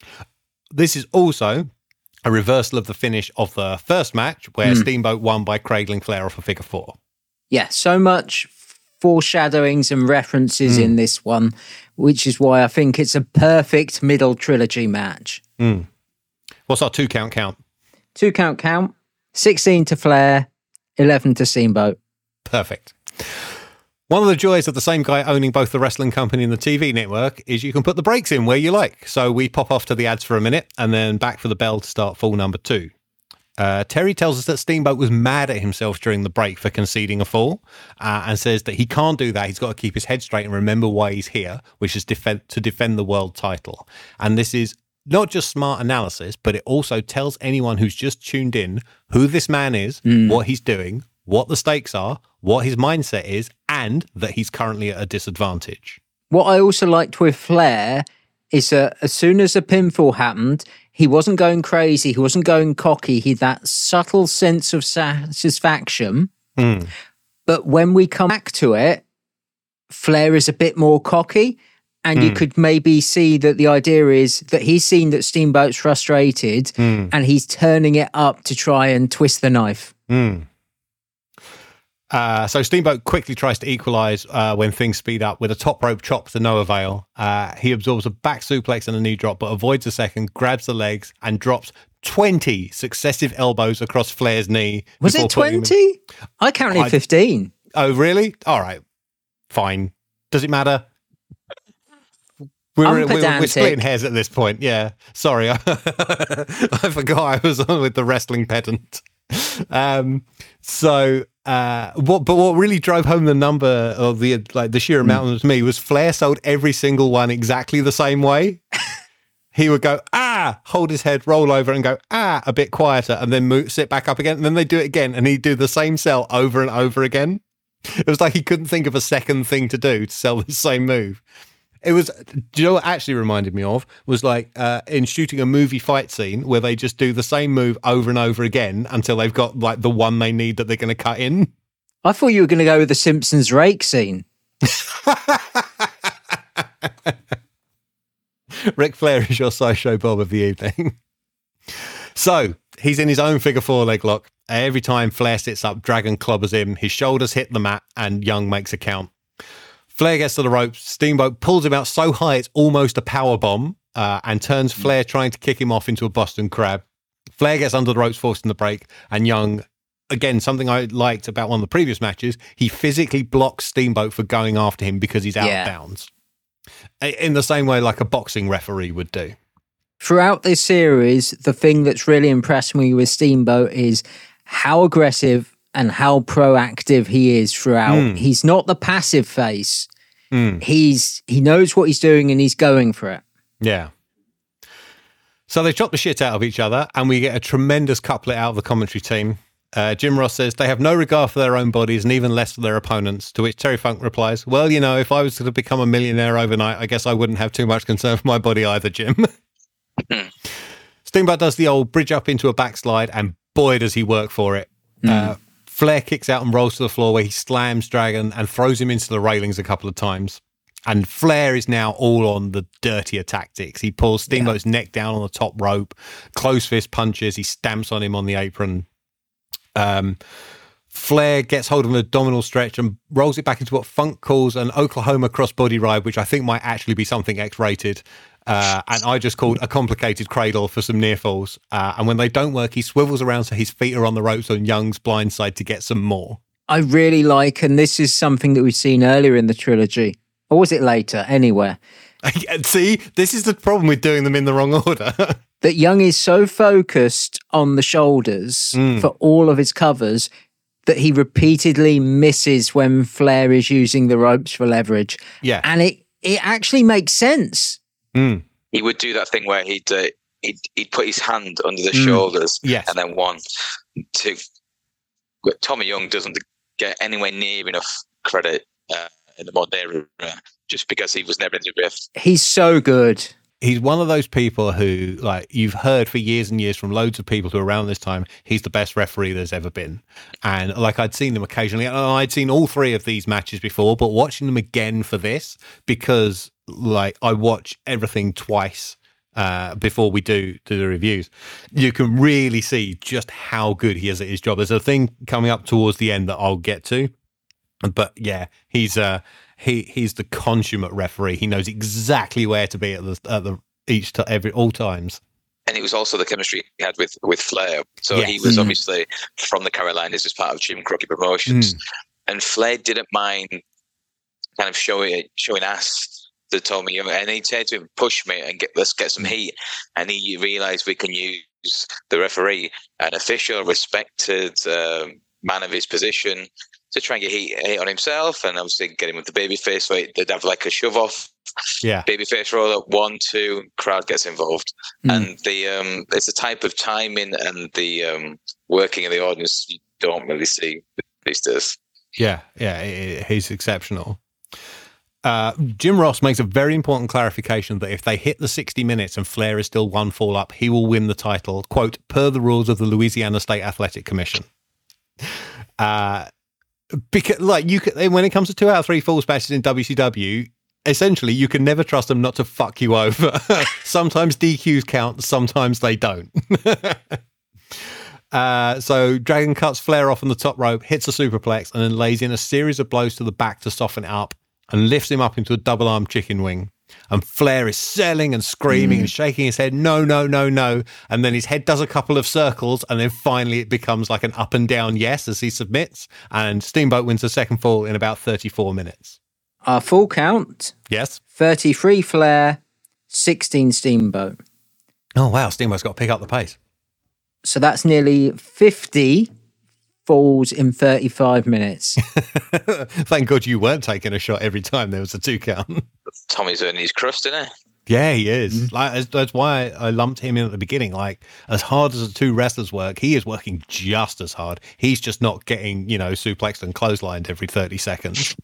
This is also a reversal of the finish of the first match, where mm. Steamboat won by cradling Flair off a figure four. Yeah, so much foreshadowings and references mm. in this one, which is why I think it's a perfect middle trilogy match. Mm. What's our two count count? Two count count, sixteen to Flair, eleven to Steamboat. Perfect. One of the joys of the same guy owning both the wrestling company and the T V network is you can put the breaks in where you like. So we pop off to the ads for a minute and then back for the bell to start fall number two. Uh, Terry tells us that Steamboat was mad at himself during the break for conceding a fall uh, and says that he can't do that. He's got to keep his head straight and remember why he's here, which is defend- to defend the world title. And this is not just smart analysis, but it also tells anyone who's just tuned in who this man is, mm. what he's doing, what the stakes are, what his mindset is, and that he's currently at a disadvantage. What I also liked with Flair is that as soon as the pinfall happened, he wasn't going crazy, he wasn't going cocky, he had that subtle sense of satisfaction. Mm. But when we come back to it, Flair is a bit more cocky, and mm. you could maybe see that the idea is that he's seen that Steamboat's frustrated mm. and he's turning it up to try and twist the knife. Mm. Uh, so Steamboat quickly tries to equalise uh, when things speed up with a top rope chop to no avail. Uh, he absorbs a back suplex and a knee drop, but avoids a second, grabs the legs, and drops twenty successive elbows across Flair's knee. Was it twenty? I counted I, fifteen. Oh, really? All right. Fine. Does it matter? We're, we're, we're splitting hairs at this point. Yeah. Sorry. I forgot I was on with the wrestling pedant. Um, so... Uh, what, but what really drove home the number of the like the sheer amount mm. to me was Flair sold every single one exactly the same way. He would go, ah, hold his head, roll over and go, ah, a bit quieter, and then move, sit back up again. And then they do it again, and he'd do the same sell over and over again. It was like he couldn't think of a second thing to do to sell the same move. It was, do you know what actually reminded me of? Was like uh, in shooting a movie fight scene where they just do the same move over and over again until they've got like the one they need that they're going to cut in. I thought you were going to go with the Simpsons rake scene. Ric Flair is your sideshow Bob of the evening. So he's in his own figure four leg lock. Every time Flair sits up, Dragon clobbers him. His shoulders hit the mat and Young makes a count. Flair gets to the ropes. Steamboat pulls him out so high it's almost a power bomb uh, and turns Flair trying to kick him off into a Boston Crab. Flair gets under the ropes, forcing the break, and Young, again, something I liked about one of the previous matches, he physically blocks Steamboat for going after him because he's out yeah. of bounds. In the same way like a boxing referee would do. Throughout this series, the thing that's really impressed me with Steamboat is how aggressive and how proactive he is throughout. Mm. He's not the passive face. Mm. He's he knows what he's doing and he's going for it. Yeah. So they chop the shit out of each other and we get a tremendous couplet out of the commentary team. Uh, Jim Ross says they have no regard for their own bodies and even less for their opponents, to which Terry Funk replies, well, you know, if I was to become a millionaire overnight, I guess I wouldn't have too much concern for my body either, Jim. Steamboat does the old bridge up into a backslide and boy does he work for it. Mm. Uh, Flair kicks out and rolls to the floor where he slams Dragon and throws him into the railings a couple of times. And Flair is now all on the dirtier tactics. He pulls Steamboat's yeah. neck down on the top rope, close fist punches, he stamps on him on the apron. Um, Flair gets hold of an abdominal stretch and rolls it back into what Funk calls an Oklahoma crossbody ride, which I think might actually be something X-rated. Uh, and I just called a complicated cradle for some near falls. Uh, and when they don't work, he swivels around so his feet are on the ropes on Young's blind side to get some more. I really like, and this is something that we've seen earlier in the trilogy, or was it later? Anywhere. See, this is the problem with doing them in the wrong order. That Young is so focused on the shoulders mm. for all of his covers that he repeatedly misses when Flair is using the ropes for leverage. Yeah. And it, it actually makes sense. Mm. He would do that thing where he'd, uh, he'd, he'd put his hand under the mm. shoulders yes. and then one, two. But Tommy Young doesn't get anywhere near enough credit uh, in the modern era just because he was never in the riff. He's so good. He's one of those people who, like, you've heard for years and years from loads of people who are around this time, he's the best referee there's ever been. And, like, I'd seen them occasionally. And I'd seen all three of these matches before, but watching them again for this, because, like, I watch everything twice uh, before we do, do the reviews, you can really see just how good he is at his job. There's a thing coming up towards the end that I'll get to. But, yeah, he's... Uh, He he's the consummate referee. He knows exactly where to be at the at the each to every all times. And it was also the chemistry he had with with Flair. So yes. he was mm. obviously from the Carolinas as part of Jim Crockett Promotions, mm. and Flair didn't mind kind of showing showing ass to Tommy Young, and he'd say to him, "Push me and get let's get some heat." And he realised we can use the referee, an official, respected uh, man of his position, to try and get heat, heat on himself, and obviously get him with the babyface. So they'd have like a shove off, yeah, babyface roll up, one, two, crowd gets involved, mm. and the um, it's a type of timing and the um, working of the audience you don't really see these days. Yeah, yeah, it, it, he's exceptional. Uh, Jim Ross makes a very important clarification that if they hit the sixty minutes and Flair is still one fall up, he will win the title, quote, per the rules of the Louisiana State Athletic Commission. Uh, because, like, you can, when it comes to two out of three falls matches in W C W, essentially you can never trust them not to fuck you over. Sometimes D Qs count, sometimes they don't. Uh, so Dragon cuts Flair off on the top rope, hits a superplex, and then lays in a series of blows to the back to soften it up and lifts him up into a double arm chicken wing. And Flair is selling and screaming mm. and shaking his head, no, no, no, no. And then his head does a couple of circles, and then finally it becomes like an up and down yes as he submits. And Steamboat wins the second fall in about thirty-four minutes. Our full count. Yes. thirty-three Flair, sixteen Steamboat. Oh, wow. Steamboat's got to pick up the pace. So that's nearly fifty falls in thirty-five minutes. Thank God you weren't taking a shot every time there was a two count. Tommy's earning his crust, isn't he? Yeah, he is. Mm-hmm. Like that's why I lumped him in at the beginning. Like, as hard as the two wrestlers work, he is working just as hard. He's just not getting, you know, suplexed and clotheslined every thirty seconds.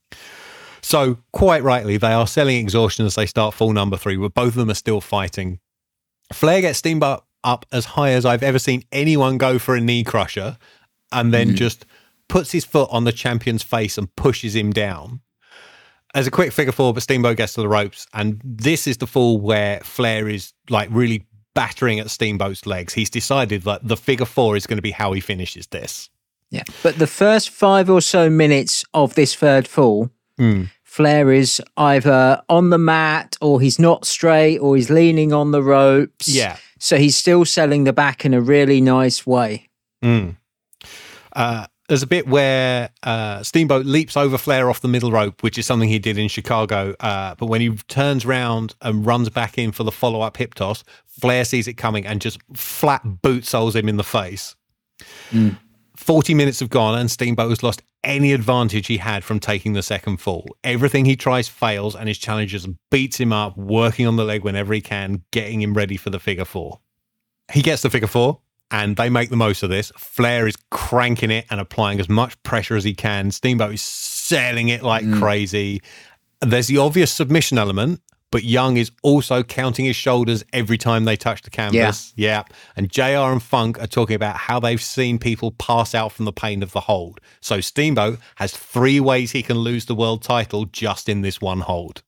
So, quite rightly, they are selling exhaustion as they start fall number three, but both of them are still fighting. Flair gets Steamboat up as high as I've ever seen anyone go for a knee crusher, and then mm. just puts his foot on the champion's face and pushes him down. As a quick figure four, but Steamboat gets to the ropes, and this is the fall where Flair is like really battering at Steamboat's legs. He's decided that the figure four is going to be how he finishes this. Yeah, but the first five or so minutes of this third fall, mm. Flair is either on the mat or he's not straight or he's leaning on the ropes. Yeah. So he's still selling the back in a really nice way. Mm. Uh, there's a bit where uh, Steamboat leaps over Flair off the middle rope, which is something he did in Chicago. Uh, but when he turns round and runs back in for the follow-up hip toss, Flair sees it coming and just flat boot soles him in the face. Mm. forty minutes have gone and Steamboat has lost any advantage he had from taking the second fall. Everything he tries fails and his challenger beats him up, working on the leg whenever he can, getting him ready for the figure four. He gets the figure four and they make the most of this. Flair is cranking it and applying as much pressure as he can. Steamboat is selling it like mm. crazy. There's the obvious submission element, but Young is also counting his shoulders every time they touch the canvas. Yeah. yeah. And J R and Funk are talking about how they've seen people pass out from the pain of the hold. So Steamboat has three ways he can lose the world title just in this one hold.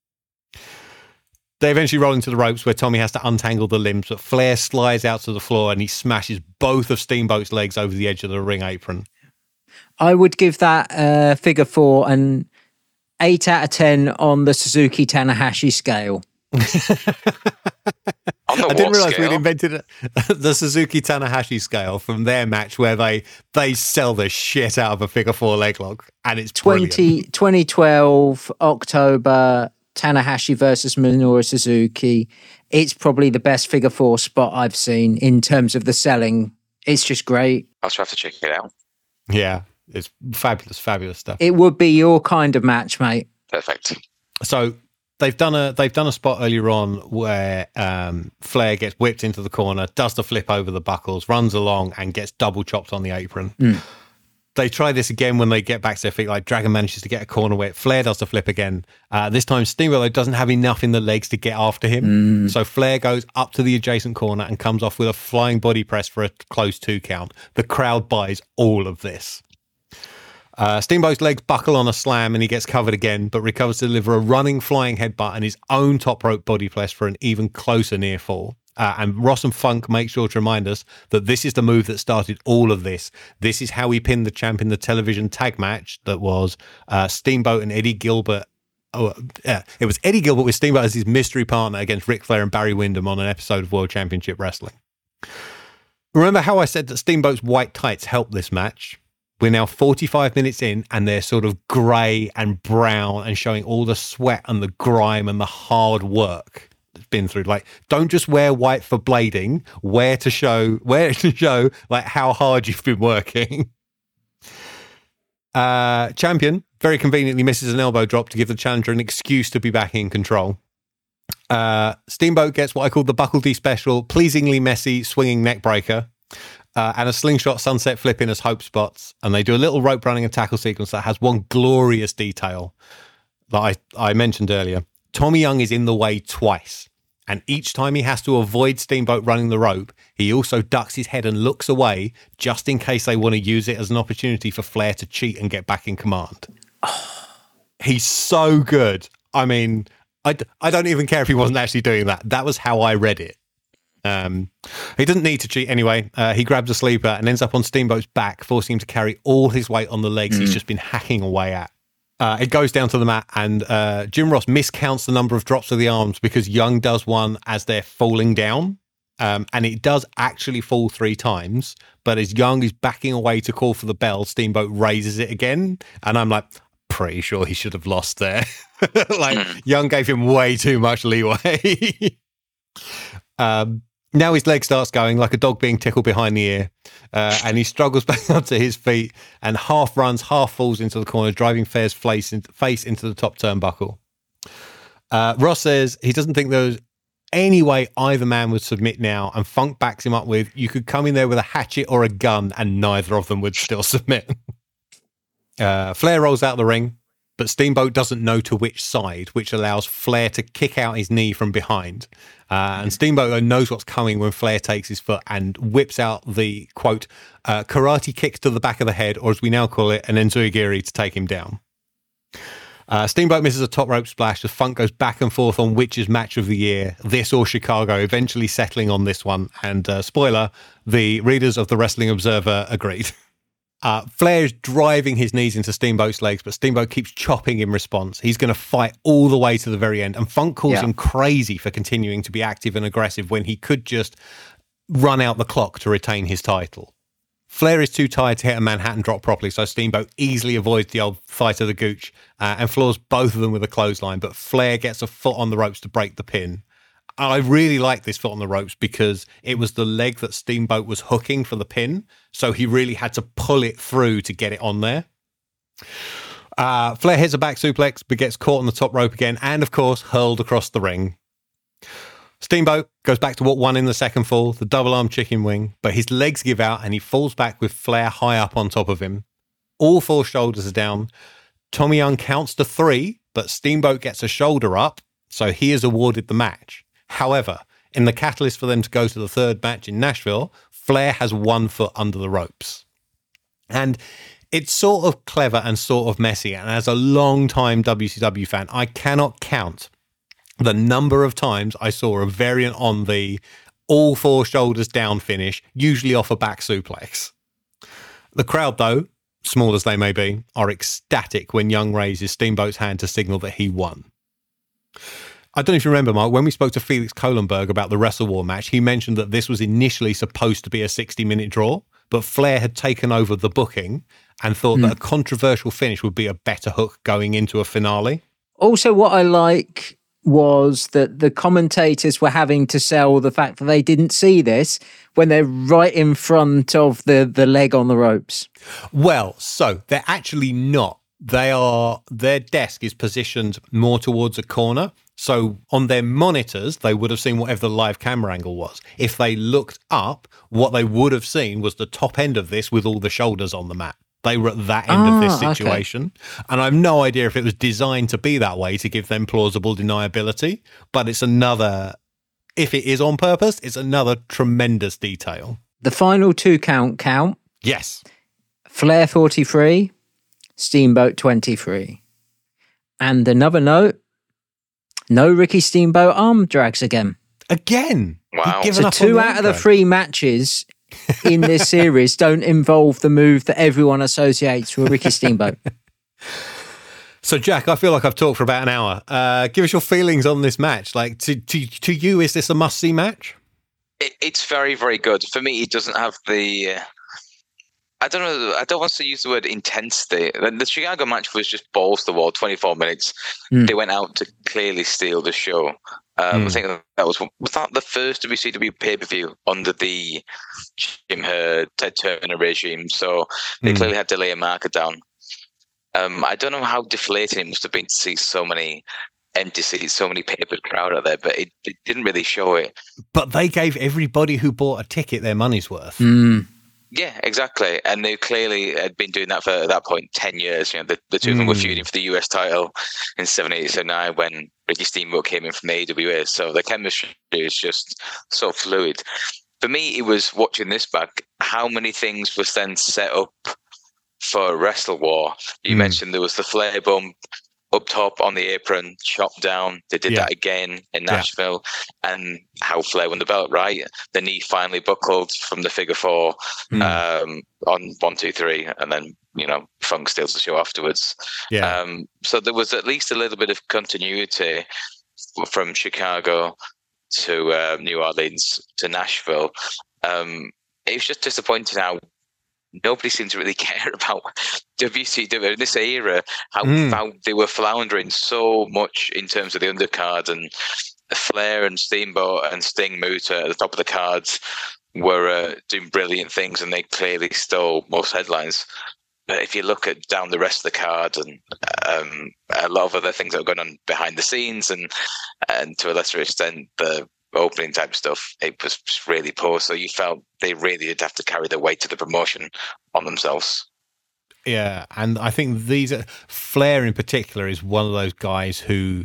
They eventually roll into the ropes where Tommy has to untangle the limbs, but Flair slides out to the floor and he smashes both of Steamboat's legs over the edge of the ring apron. I would give that uh, figure four an eight out of ten on the Suzuki Tanahashi scale. I didn't realise we'd invented the Suzuki Tanahashi scale from their match where they they sell the shit out of a figure four leg lock, and it's twenty, twenty twelve October Tanahashi versus Minoru Suzuki. It's probably the best figure four spot I've seen in terms of the selling. It's just great. I'll have to check it out. Yeah, it's fabulous, fabulous stuff. It would be your kind of match, mate. Perfect. So they've done a they've done a spot earlier on where um, Flair gets whipped into the corner, does the flip over the buckles, runs along, and gets double chopped on the apron. Mm. They try this again when they get back to their feet. Like Dragon manages to get a corner whip. Flair does the flip again. Uh, this time Steamboat though, doesn't have enough in the legs to get after him. Mm. So Flair goes up to the adjacent corner and comes off with a flying body press for a close two count. The crowd buys all of this. Uh, Steamboat's legs buckle on a slam and he gets covered again, but recovers to deliver a running flying headbutt and his own top rope body press for an even closer near fall. Uh, and Ross and Funk make sure to remind us that this is the move that started all of this. This is how he pinned the champ in the television tag match that was uh, Steamboat and Eddie Gilbert. Oh, yeah, it was Eddie Gilbert with Steamboat as his mystery partner against Ric Flair and Barry Windham on an episode of World Championship Wrestling. Remember how I said that Steamboat's white tights helped this match? We're now forty-five minutes in and they're sort of grey and brown and showing all the sweat and the grime and the hard work been through. Like, don't just wear white for blading, wear to show wear to show like how hard you've been working. Uh champion very conveniently misses an elbow drop to give the challenger an excuse to be back in control. uh Steamboat gets what I call the Buckle D special, pleasingly messy swinging neck breaker, uh, and a slingshot sunset flip in as hope spots, and they do a little rope running and tackle sequence that has one glorious detail that I, I mentioned earlier. Tommy Young is in the way twice, and each time he has to avoid Steamboat running the rope, he also ducks his head and looks away just in case they want to use it as an opportunity for Flair to cheat and get back in command. He's so good. I mean, I, d- I don't even care if he wasn't actually doing that. That was how I read it. Um, he doesn't need to cheat anyway. Uh, he grabs a sleeper and ends up on Steamboat's back, forcing him to carry all his weight on the legs mm. he's just been hacking away at. Uh, it goes down to the mat, and uh, Jim Ross miscounts the number of drops of the arms because Young does one as they're falling down. Um, and it does actually fall three times. But as Young is backing away to call for the bell, Steamboat raises it again. And I'm like, pretty sure he should have lost there. Like, Young gave him way too much leeway. um, now his leg starts going like a dog being tickled behind the ear. Uh, and he struggles back up to his feet and half runs, half falls into the corner, driving Flair's face into, face into the top turnbuckle. Uh, Ross says he doesn't think there's any way either man would submit now, and Funk backs him up with, you could come in there with a hatchet or a gun and neither of them would still submit. uh, Flair rolls out the ring, but Steamboat doesn't know to which side, which allows Flair to kick out his knee from behind. Uh, and Steamboat knows what's coming when Flair takes his foot and whips out the, quote, uh, karate kick to the back of the head, or as we now call it, an enziguri to take him down. Uh, Steamboat misses a top rope splash as Funk goes back and forth on which is match of the year, this or Chicago, eventually settling on this one. And uh, spoiler, the readers of the Wrestling Observer agreed. Uh, Flair is driving his knees into Steamboat's legs, but Steamboat keeps chopping in response. He's going to fight all the way to the very end. And Funk calls yeah. him crazy for continuing to be active and aggressive when he could just run out the clock to retain his title. Flair is too tired to hit a Manhattan drop properly, so Steamboat easily avoids the old fight of the gooch uh, and floors both of them with a clothesline, but Flair gets a foot on the ropes to break the pin. I really like this foot on the ropes because it was the leg that Steamboat was hooking for the pin, so he really had to pull it through to get it on there. Uh, Flair hits a back suplex, but gets caught on the top rope again, and of course, hurled across the ring. Steamboat goes back to what won in the second fall, the double arm chicken wing, but his legs give out and he falls back with Flair high up on top of him. All four shoulders are down. Tommy Young counts to three, but Steamboat gets a shoulder up, so he is awarded the match. However, in the catalyst for them to go to the third match in Nashville, Flair has one foot under the ropes. And it's sort of clever and sort of messy, and as a long-time W C W fan, I cannot count the number of times I saw a variant on the all four shoulders down finish, usually off a back suplex. The crowd, though, small as they may be, are ecstatic when Young raises Steamboat's hand to signal that he won. I don't know if you remember, Mark, when we spoke to Felix Kohlenberg about the Wrestle War match, he mentioned that this was initially supposed to be a sixty-minute draw, but Flair had taken over the booking and thought mm. that a controversial finish would be a better hook going into a finale. Also, what I like was that the commentators were having to sell the fact that they didn't see this when they're right in front of the, the leg on the ropes. Well, so they're actually not. They are, their desk is positioned more towards a corner. So on their monitors, they would have seen whatever the live camera angle was. If they looked up, what they would have seen was the top end of this with all the shoulders on the mat. They were at that end oh, of this situation. Okay. And I have no idea if it was designed to be that way to give them plausible deniability, but it's another, if it is on purpose, it's another tremendous detail. The final two count count. Yes. Flair forty-three, Steamboat twenty-three. And another note, no Ricky Steamboat arm drags again. Again? Wow. So two out of the three matches in this series don't involve the move that everyone associates with Ricky Steamboat. So, Jack, I feel like I've talked for about an hour. Uh, give us your feelings on this match. Like, to to, to you, is this a must-see match? It, it's very, very good. For me, it doesn't have the... Uh, I don't know. I don't want to use the word intensity. The Chicago match was just balls to the wall, twenty-four minutes. Mm. They went out to clearly steal the show. Um, mm. I think that was was that the first W C W pay-per-view under the Jim Herd, Ted Turner regime. So they mm. clearly had to lay a marker down. Um, I don't know how deflating it must have been to see so many empty seats, so many paper crowd out there, but it, it didn't really show it. But they gave everybody who bought a ticket their money's worth. Mm. Yeah, exactly. And they clearly had been doing that for, at that point, ten years. You know, the, the two of them mm. were feuding for the U S title in seventy-eight, seventy-nine when Ricky Steamboat came in from A E W. So the chemistry is just so fluid. For me, it was watching this back, how many things was then set up for Wrestle War. You mm. mentioned there was the Flair bump up top on the apron, chopped down. They did yeah. that again in Nashville, yeah. and how Flair won the belt, right? The knee finally buckled from the figure four mm. um, on one, two, three, and then, you know, Funk steals the show afterwards. Yeah. Um, so there was at least a little bit of continuity from Chicago to uh, New Orleans to Nashville. Um, it was just disappointing how nobody seemed to really care about W C W in this era, how, mm. how they were floundering so much in terms of the undercard, and Flair and Steamboat and Sting Muta at the top of the cards were uh, doing brilliant things, and they clearly stole most headlines. But if you look at down the rest of the card and um, a lot of other things that were going on behind the scenes, and and to a lesser extent the opening type stuff, it was just really poor. So you felt they really did have to carry the weight of the promotion on themselves. Yeah, and I think these are, Flair in particular is one of those guys who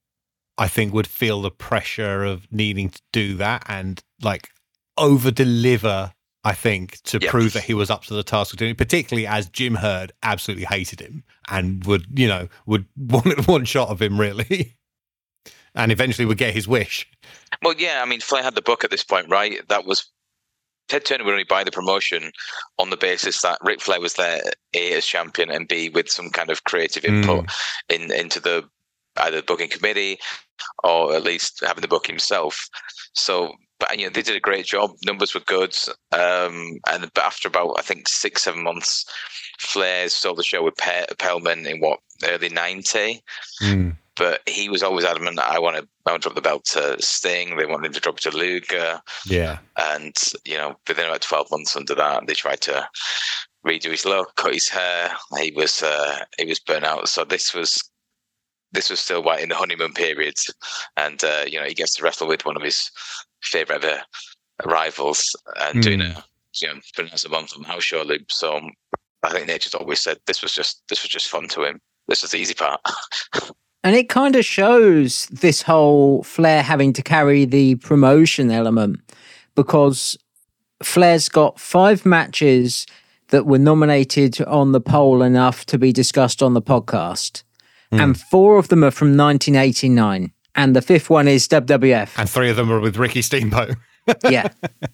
I think would feel the pressure of needing to do that and like over deliver, I think, to yep. prove that he was up to the task of doing it, particularly as Jim Herd absolutely hated him and would, you know, would want one shot of him really. And eventually would get his wish. Well, yeah, I mean, Flair had the book at this point, right? That was Ted Turner would only buy the promotion on the basis that Ric Flair was there, A, as champion, and B, with some kind of creative input mm. in into the either the booking committee or at least having the book himself. So, but you know, they did a great job. Numbers were good, um, and but after about I think six, seven months, Flair stole the show with Pe- Pellman in what early ninety. Mm. But he was always adamant that I want to, I want to drop the belt to Sting. They wanted him to drop it to Luger. Yeah. And, you know, within about twelve months under that, they tried to redo his look, cut his hair. He was, uh, he was burnt out. So this was, this was still in the honeymoon period. And, uh, you know, he gets to wrestle with one of his favorite ever rivals and mm. doing a, you know, putting us a month from house show loop. So I think they just always said this was just, this was just fun to him. This was the easy part. And it kind of shows this whole Flair having to carry the promotion element, because Flair's got five matches that were nominated on the poll enough to be discussed on the podcast. Mm. And four of them are from nineteen eighty-nine. And the fifth one is W W F. And three of them are with Ricky Steamboat. Yeah.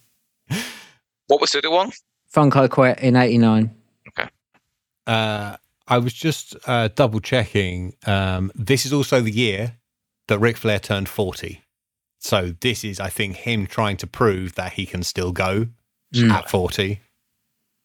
What was the other one? Funk I Quit in eighty-nine. Okay. Uh, I was just uh, double checking. Um, this is also the year that Ric Flair turned forty. So this is, I think, him trying to prove that he can still go mm. at forty.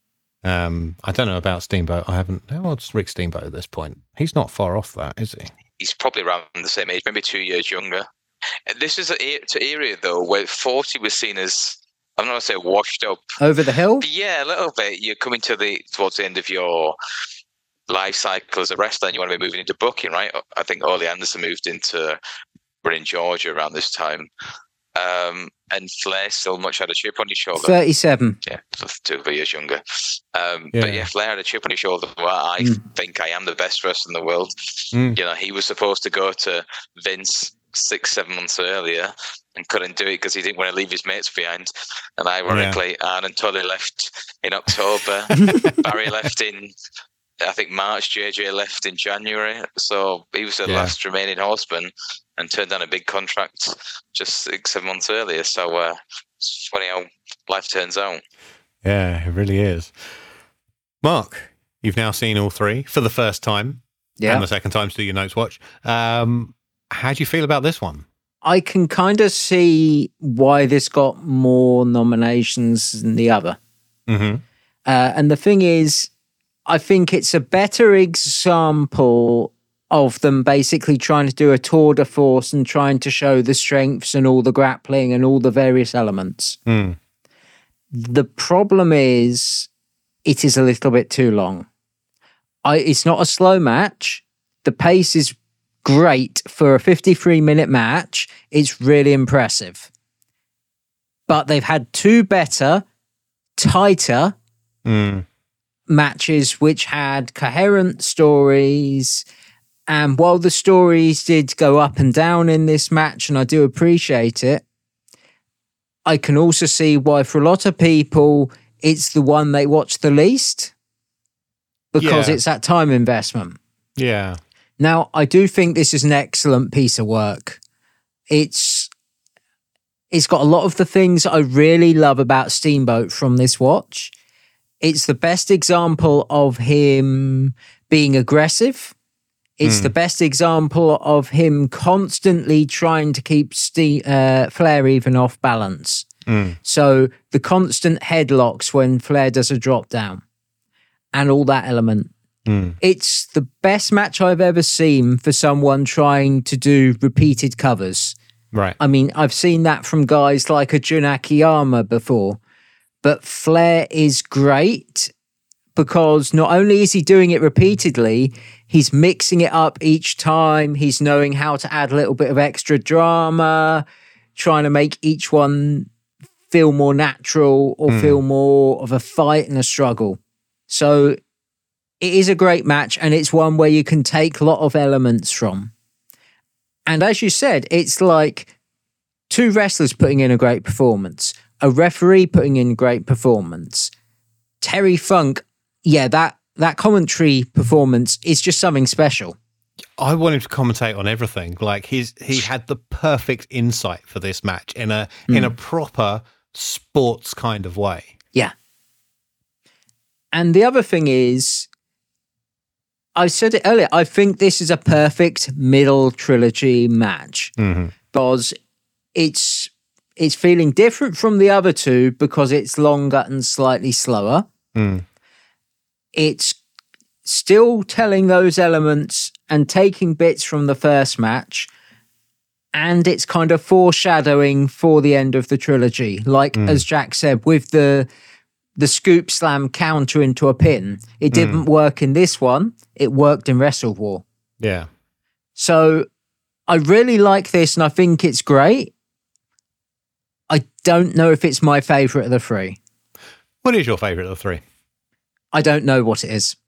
Um, I don't know about Steamboat. I haven't. How old's Rick Steamboat at this point? He's not far off that, is he? he's probably around the same age, maybe two years younger. This is an area, though, where forty was seen as, I'm not going to say washed up. Over the hill? Yeah, a little bit. You're coming to the towards the end of your life cycle as a wrestler, and you want to be moving into booking, right? I think Ole Anderson moved into, we're in Georgia around this time. Um, and Flair still much had a chip on his shoulder. thirty-seven. Yeah, so two years younger. Um, Yeah. But yeah, Flair had a chip on his shoulder. Well, I Mm. think I am the best wrestler in the world. Mm. You know, he was supposed to go to Vince six, seven months earlier and couldn't do it because he didn't want to leave his mates behind. And ironically, yeah. Arn and Tully left in October. Barry left in, I think, March. J J left in January. So he was the Yeah. last remaining horseman and turned down a big contract just six, seven months earlier. So uh, it's funny how life turns out. Yeah, it really is. Mark, you've now seen all three for the first time. Yeah. And the second time to do your notes watch. Um, how do you feel about this one? I can kind of see why this got more nominations than the other. Mm-hmm. Uh, and the thing is, I think it's a better example of them basically trying to do a tour de force and trying to show the strengths and all the grappling and all the various elements. Mm. The problem is it is a little bit too long. I, it's not a slow match. The pace is great for a fifty-three minute match. It's really impressive. But they've had two better, tighter Mm. matches which had coherent stories. And while the stories did go up and down in this match, and I do appreciate it, I can also see why for a lot of people it's the one they watch the least because Yeah. it's that time investment. Yeah. Now, I do think this is an excellent piece of work. It's it's got a lot of the things I really love about Steamboat from this watch. It's the best example of him being aggressive. It's Mm. the best example of him constantly trying to keep Ste- uh, Flair even off balance. Mm. So the constant headlocks when Flair does a drop down and all that element. Mm. It's the best match I've ever seen for someone trying to do repeated covers. Right. I mean, I've seen that from guys like a Jun Akiyama before, but Flair is great because not only is he doing it repeatedly, he's mixing it up each time. He's knowing how to add a little bit of extra drama, trying to make each one feel more natural or Mm. feel more of a fight and a struggle. So it is a great match, and it's one where you can take a lot of elements from. And as you said, it's like two wrestlers putting in a great performance, a referee putting in a great performance. Terry Funk, yeah, that, that commentary performance is just something special. I want him to commentate on everything. Like he's he had the perfect insight for this match in a Mm. in a proper sports kind of way. Yeah. And the other thing is, I said it earlier, I think this is a perfect middle trilogy match Mm-hmm. because it's it's feeling different from the other two because it's longer and slightly slower. Mm. It's still telling those elements and taking bits from the first match, and it's kind of foreshadowing for the end of the trilogy. Like, Mm. as Jack said, with the the scoop slam counter into a pin, it didn't work in this one. It worked in Wrestle War. Yeah. So I really like this, and I think it's great. I don't know if it's my favourite of the three. What is your favourite of the three? I don't know what it is.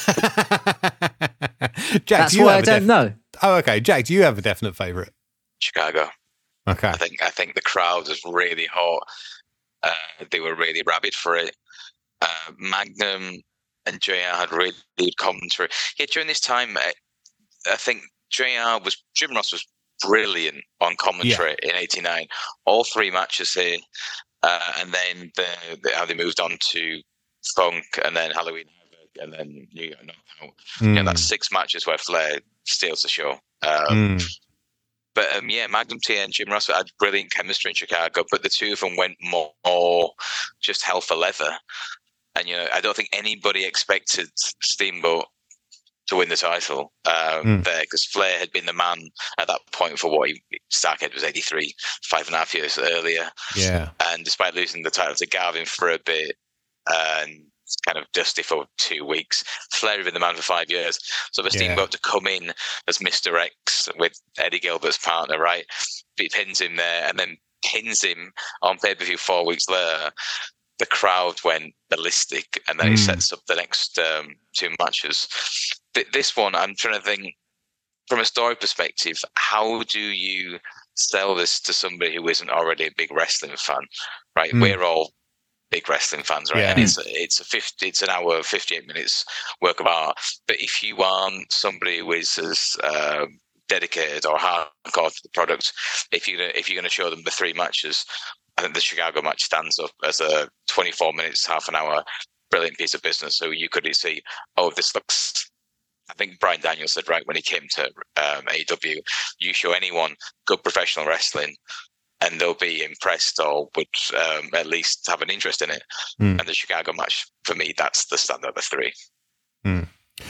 Jack, That's do you why I have a don't def- know. Oh, okay. Jack, do you have a definite favourite? Chicago. Okay. I think I think the crowd was really hot. Uh, they were really rabid for it. Uh, Magnum and J R had really good commentary. Yeah, during this time, I, I think J R was Jim Ross was brilliant on commentary in eighty-nine. All three matches here, uh, and then the, the, how they moved on to Funk, and then Halloween Havoc, and then New York Knockout. Mm. Yeah, that's six matches where Flair steals the show. Um, Mm. But um, yeah, Magnum T and Jim Ross had brilliant chemistry in Chicago, but the two of them went more, more just hell for leather. And, you know, I don't think anybody expected Steamboat to win the title um, mm. there, because Flair had been the man at that point for what he, Starrcade was eighty-three, five and a half years earlier. Yeah. And despite losing the title to Garvin for a bit and kind of dusty for two weeks, Flair had been the man for five years. So for Steamboat yeah. to come in as Mister X with Eddie Gilbert's partner, right? He pins him there and then pins him on pay-per-view four weeks later. The crowd went ballistic, and then mm. he sets up the next um, two matches. Th- this one, I'm trying to think, from a story perspective, how do you sell this to somebody who isn't already a big wrestling fan, right? Mm. We're all big wrestling fans, right? Yeah. And it's a, it's a fifty, it's an hour, fifty-eight minutes work of art. But if you aren't somebody who is as uh, dedicated or hardcore to the product, if you're gonna, if you're going to show them the three matches, I think the Chicago match stands up as a twenty-four minutes, half an hour, brilliant piece of business. So you could see, oh, this looks. I think Brian Daniels said right when he came to um, A E W, you show anyone good professional wrestling, and they'll be impressed or would um, at least have an interest in it. Mm. And the Chicago match, for me, that's the stand of the three. Mm.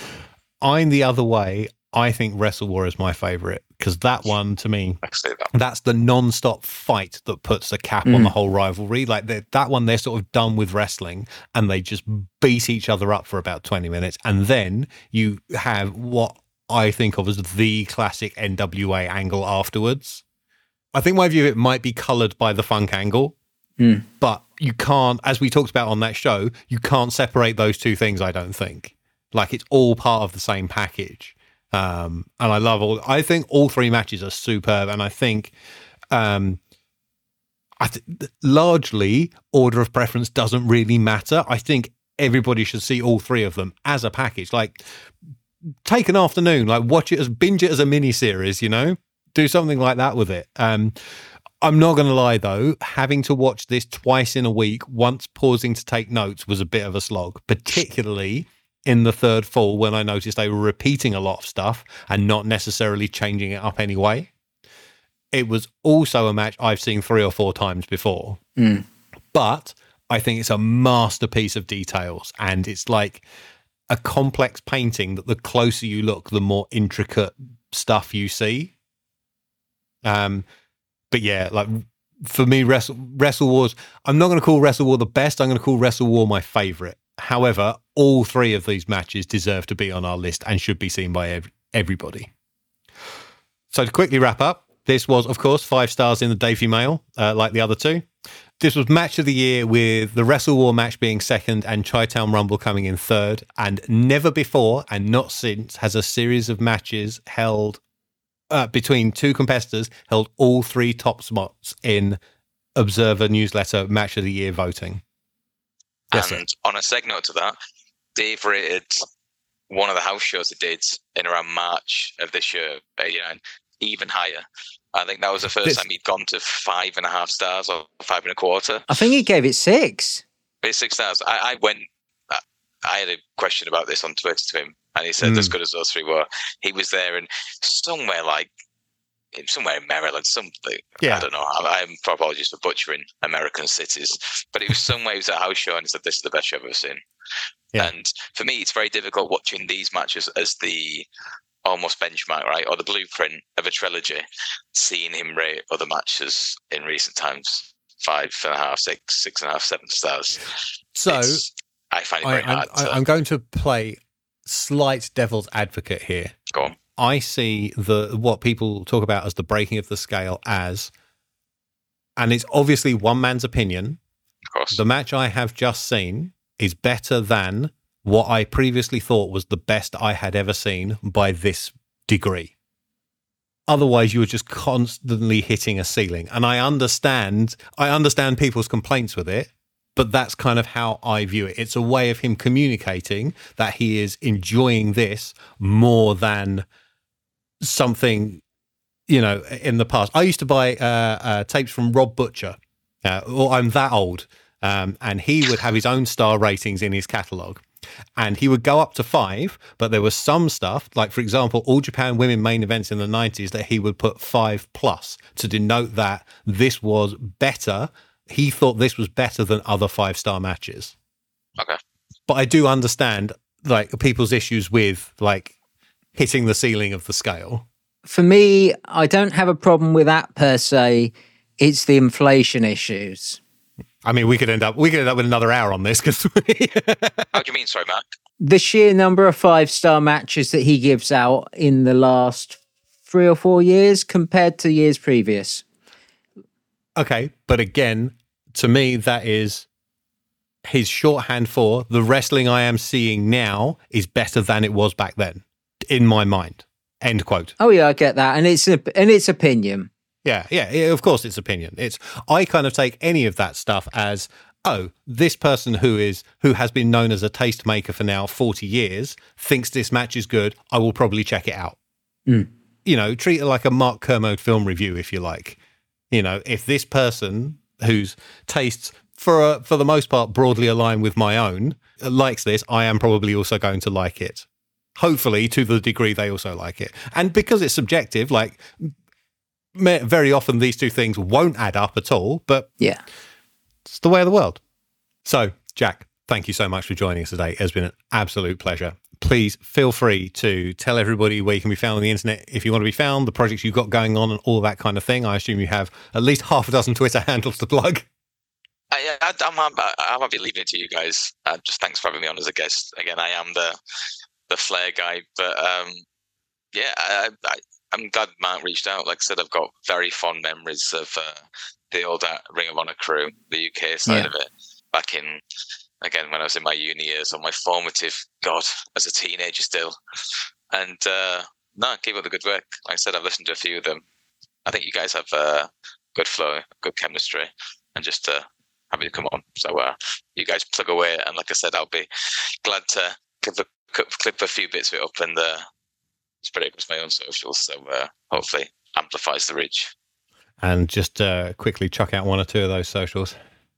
I'm the other way. I think Wrestle War is my favourite, because that one, to me, that. that's the non-stop fight that puts a cap mm. on the whole rivalry. Like that one, they're sort of done with wrestling and they just beat each other up for about twenty minutes. And then you have what I think of as the classic N W A angle afterwards. I think my view of it might be coloured by the Funk angle, mm. but you can't, as we talked about on that show, you can't separate those two things, I don't think. Like, it's all part of the same package. Um, and I love all, I think all three matches are superb. And I think, um, I th- largely order of preference doesn't really matter. I think everybody should see all three of them as a package. Like, take an afternoon, like watch it as, binge it as a mini series, you know, do something like that with it. Um, I'm not going to lie though, having to watch this twice in a week, once pausing to take notes, was a bit of a slog, particularly in the third fall when I noticed they were repeating a lot of stuff and not necessarily changing it up anyway. It was also a match I've seen three or four times before, mm. but I think it's a masterpiece of details, and it's like a complex painting that the closer you look, the more intricate stuff you see. Um, but yeah, like for me, Wrestle, Wrestle War's, I'm not going to call Wrestle War the best. I'm going to call Wrestle War my favorite. However, all three of these matches deserve to be on our list and should be seen by ev- everybody. So to quickly wrap up, this was, of course, five stars in the Davey Mail, uh, like the other two. This was match of the year, with the Wrestle War match being second and Chi-Town Rumble coming in third. And never before, and not since, has a series of matches held uh, between two competitors held all three top spots in Observer Newsletter Match of the Year voting. Yes, and sir. On a seg note to that, Dave rated one of the house shows he did in around March of this year, you know, even higher. I think that was the first this, time he'd gone to five and a half stars or five and a quarter. I think he gave it six. It's six stars. I, I went, I, I had a question about this on Twitter to him, and he said, mm. as good as those three were, he was there and somewhere like, somewhere in Maryland, something. Yeah. I don't know. I, I'm apologies for butchering American cities, but it was somewhere. He was at a house show and he said, "This is the best show I've ever seen." Yeah. And for me, it's very difficult watching these matches as the almost benchmark, right, or the blueprint of a trilogy. Seeing him rate other matches in recent times, five and a half, six, six and a half, seven stars. So it's, I find it very I, hard. I, to, I'm going to play slight devil's advocate here. Go on. I see the what people talk about as the breaking of the scale as, and it's obviously one man's opinion. Of course. The match I have just seen is better than what I previously thought was the best I had ever seen by this degree. Otherwise, you were just constantly hitting a ceiling. And I understand, I understand people's complaints with it, but that's kind of how I view it. It's a way of him communicating that he is enjoying this more than something, you know, in the past. I used to buy uh, uh, tapes from Rob Butcher, uh, or I'm that old, um, and he would have his own star ratings in his catalogue. And he would go up to five, but there was some stuff, like, for example, All Japan Women main events in the nineties, that he would put five plus to denote that this was better. He thought this was better than other five-star matches. Okay. But I do understand, like, people's issues with, like, hitting the ceiling of the scale. For me, I don't have a problem with that per se. It's the inflation issues. I mean, we could end up we could end up with another hour on this because. How do you mean, sorry, Mark? The sheer number of five-star matches that he gives out in the last three or four years compared to years previous. Okay, but again, to me, that is his shorthand for the wrestling I am seeing now is better than it was back then, in my mind. End quote. Oh yeah, I get that, and it's a, and it's opinion. Yeah, yeah, yeah, of course it's opinion. It's I kind of take any of that stuff as, oh, this person who is who has been known as a tastemaker for now forty years thinks this match is good. I will probably check it out. Mm. You know, treat it like a Mark Kermode film review, if you like. You know, if this person whose tastes, for a, for the most part, broadly align with my own, likes this, I am probably also going to like it. Hopefully, to the degree they also like it. And because it's subjective, like very often these two things won't add up at all, but yeah, it's the way of the world. So, Jack, thank you so much for joining us today. It has been an absolute pleasure. Please feel free to tell everybody where you can be found on the internet if you want to be found, the projects you've got going on and all that kind of thing. I assume you have at least half a dozen Twitter handles to plug. I, I, I'm, I'm, I might be leaving it to you guys. Uh, just thanks for having me on as a guest. Again, I am the the flair guy, but um, yeah, I, I, I'm glad Mark reached out. Like I said, I've got very fond memories of uh, the old uh, Ring of Honor crew, the U K side yeah. of it, back in, again, when I was in my uni years, on my formative, God, as a teenager still. And uh, no, keep up the good work. Like I said, I've listened to a few of them. I think you guys have uh, good flow, good chemistry, and just uh, happy to come on. So uh, you guys plug away, and like I said, I'll be glad to clip a, clip a few bits of it up and uh, spread it across my own socials. So uh, hopefully amplifies the reach. And just uh, quickly chuck out one or two of those socials.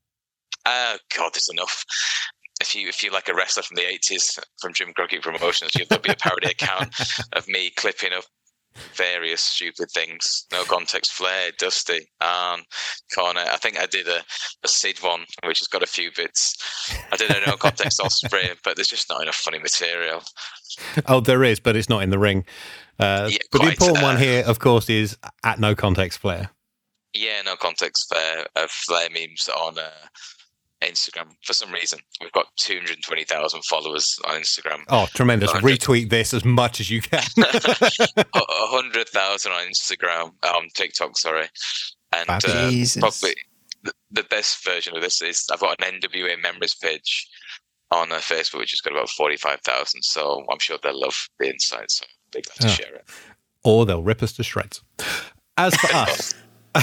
Uh, God, there's enough. If you if you like a wrestler from the eighties from Jim Crockett Promotions, there'll be a parody account of me clipping up various stupid things. No Context, Flair, Dusty, um, Cornet. I think I did a, a Sid one, which has got a few bits. I did a No Context Osprey, but there's just not enough funny material. Oh, there is, but it's not in the ring. Uh, yeah, but quite, the important uh, one here, of course, is at No Context Flair. Yeah, No Context Flair, uh, Flair memes on uh, Instagram. For some reason, we've got two hundred twenty thousand followers on Instagram. Oh, tremendous. Retweet this as much as you can. one hundred thousand on Instagram, on um, TikTok, sorry. And uh, probably the, the best version of this is I've got an N W A members page on uh, Facebook, which has got about forty-five thousand. So I'm sure they'll love the insight. So big glad to oh. share it. Or they'll rip us to shreds. As for us...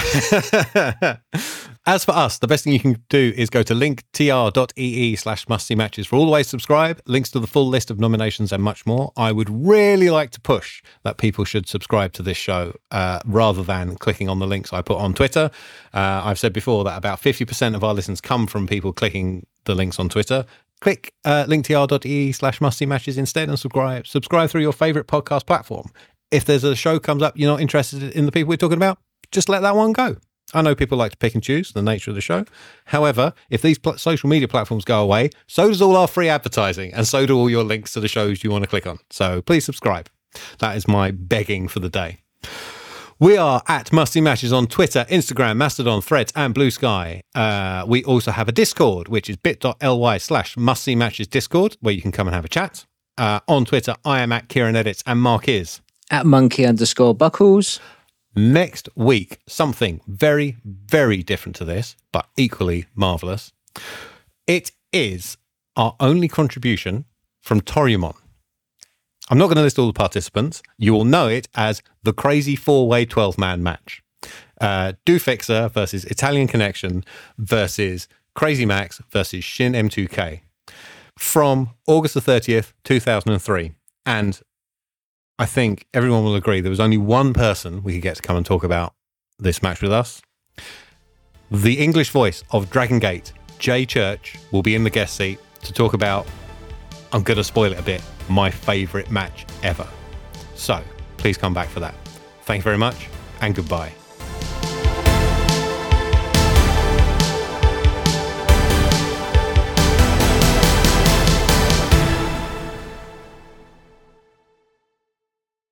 As for us, the best thing you can do is go to linktr.ee slash musty matches for all the ways to subscribe, links to the full list of nominations and much more. I would really like to push that people should subscribe to this show uh, rather than clicking on the links I put on Twitter. Uh, I've said before that about fifty percent of our listens come from people clicking the links on Twitter. Click uh, linktr.ee slash musty matches instead and subscribe. Subscribe through your favourite podcast platform. If there's a show comes up you're not interested in the people we're talking about, just let that one go. I know people like to pick and choose the nature of the show. However, if these pl- social media platforms go away, so does all our free advertising, and so do all your links to the shows you want to click on. So please subscribe. That is my begging for the day. We are at Musty Matches on Twitter, Instagram, Mastodon, Threads, and Blue Sky. Uh, we also have a Discord, which is bit.ly slash Musty Matches Discord, where you can come and have a chat. Uh, on Twitter, I am at Kieran Edits, and Mark is at monkey underscore buckles. Next week, something very, very different to this, but equally marvellous. It is our only contribution from Toryumon. I'm not going to list all the participants. You will know it as the crazy four-way twelve-man match. Uh, Do Fixer versus Italian Connection versus Crazy Max versus Shin M two K from August the thirtieth, two thousand three. And I think everyone will agree there was only one person we could get to come and talk about this match with us. The English voice of Dragon Gate, Jay Church, will be in the guest seat to talk about, I'm going to spoil it a bit, my favourite match ever. So please come back for that. Thank you very much and goodbye.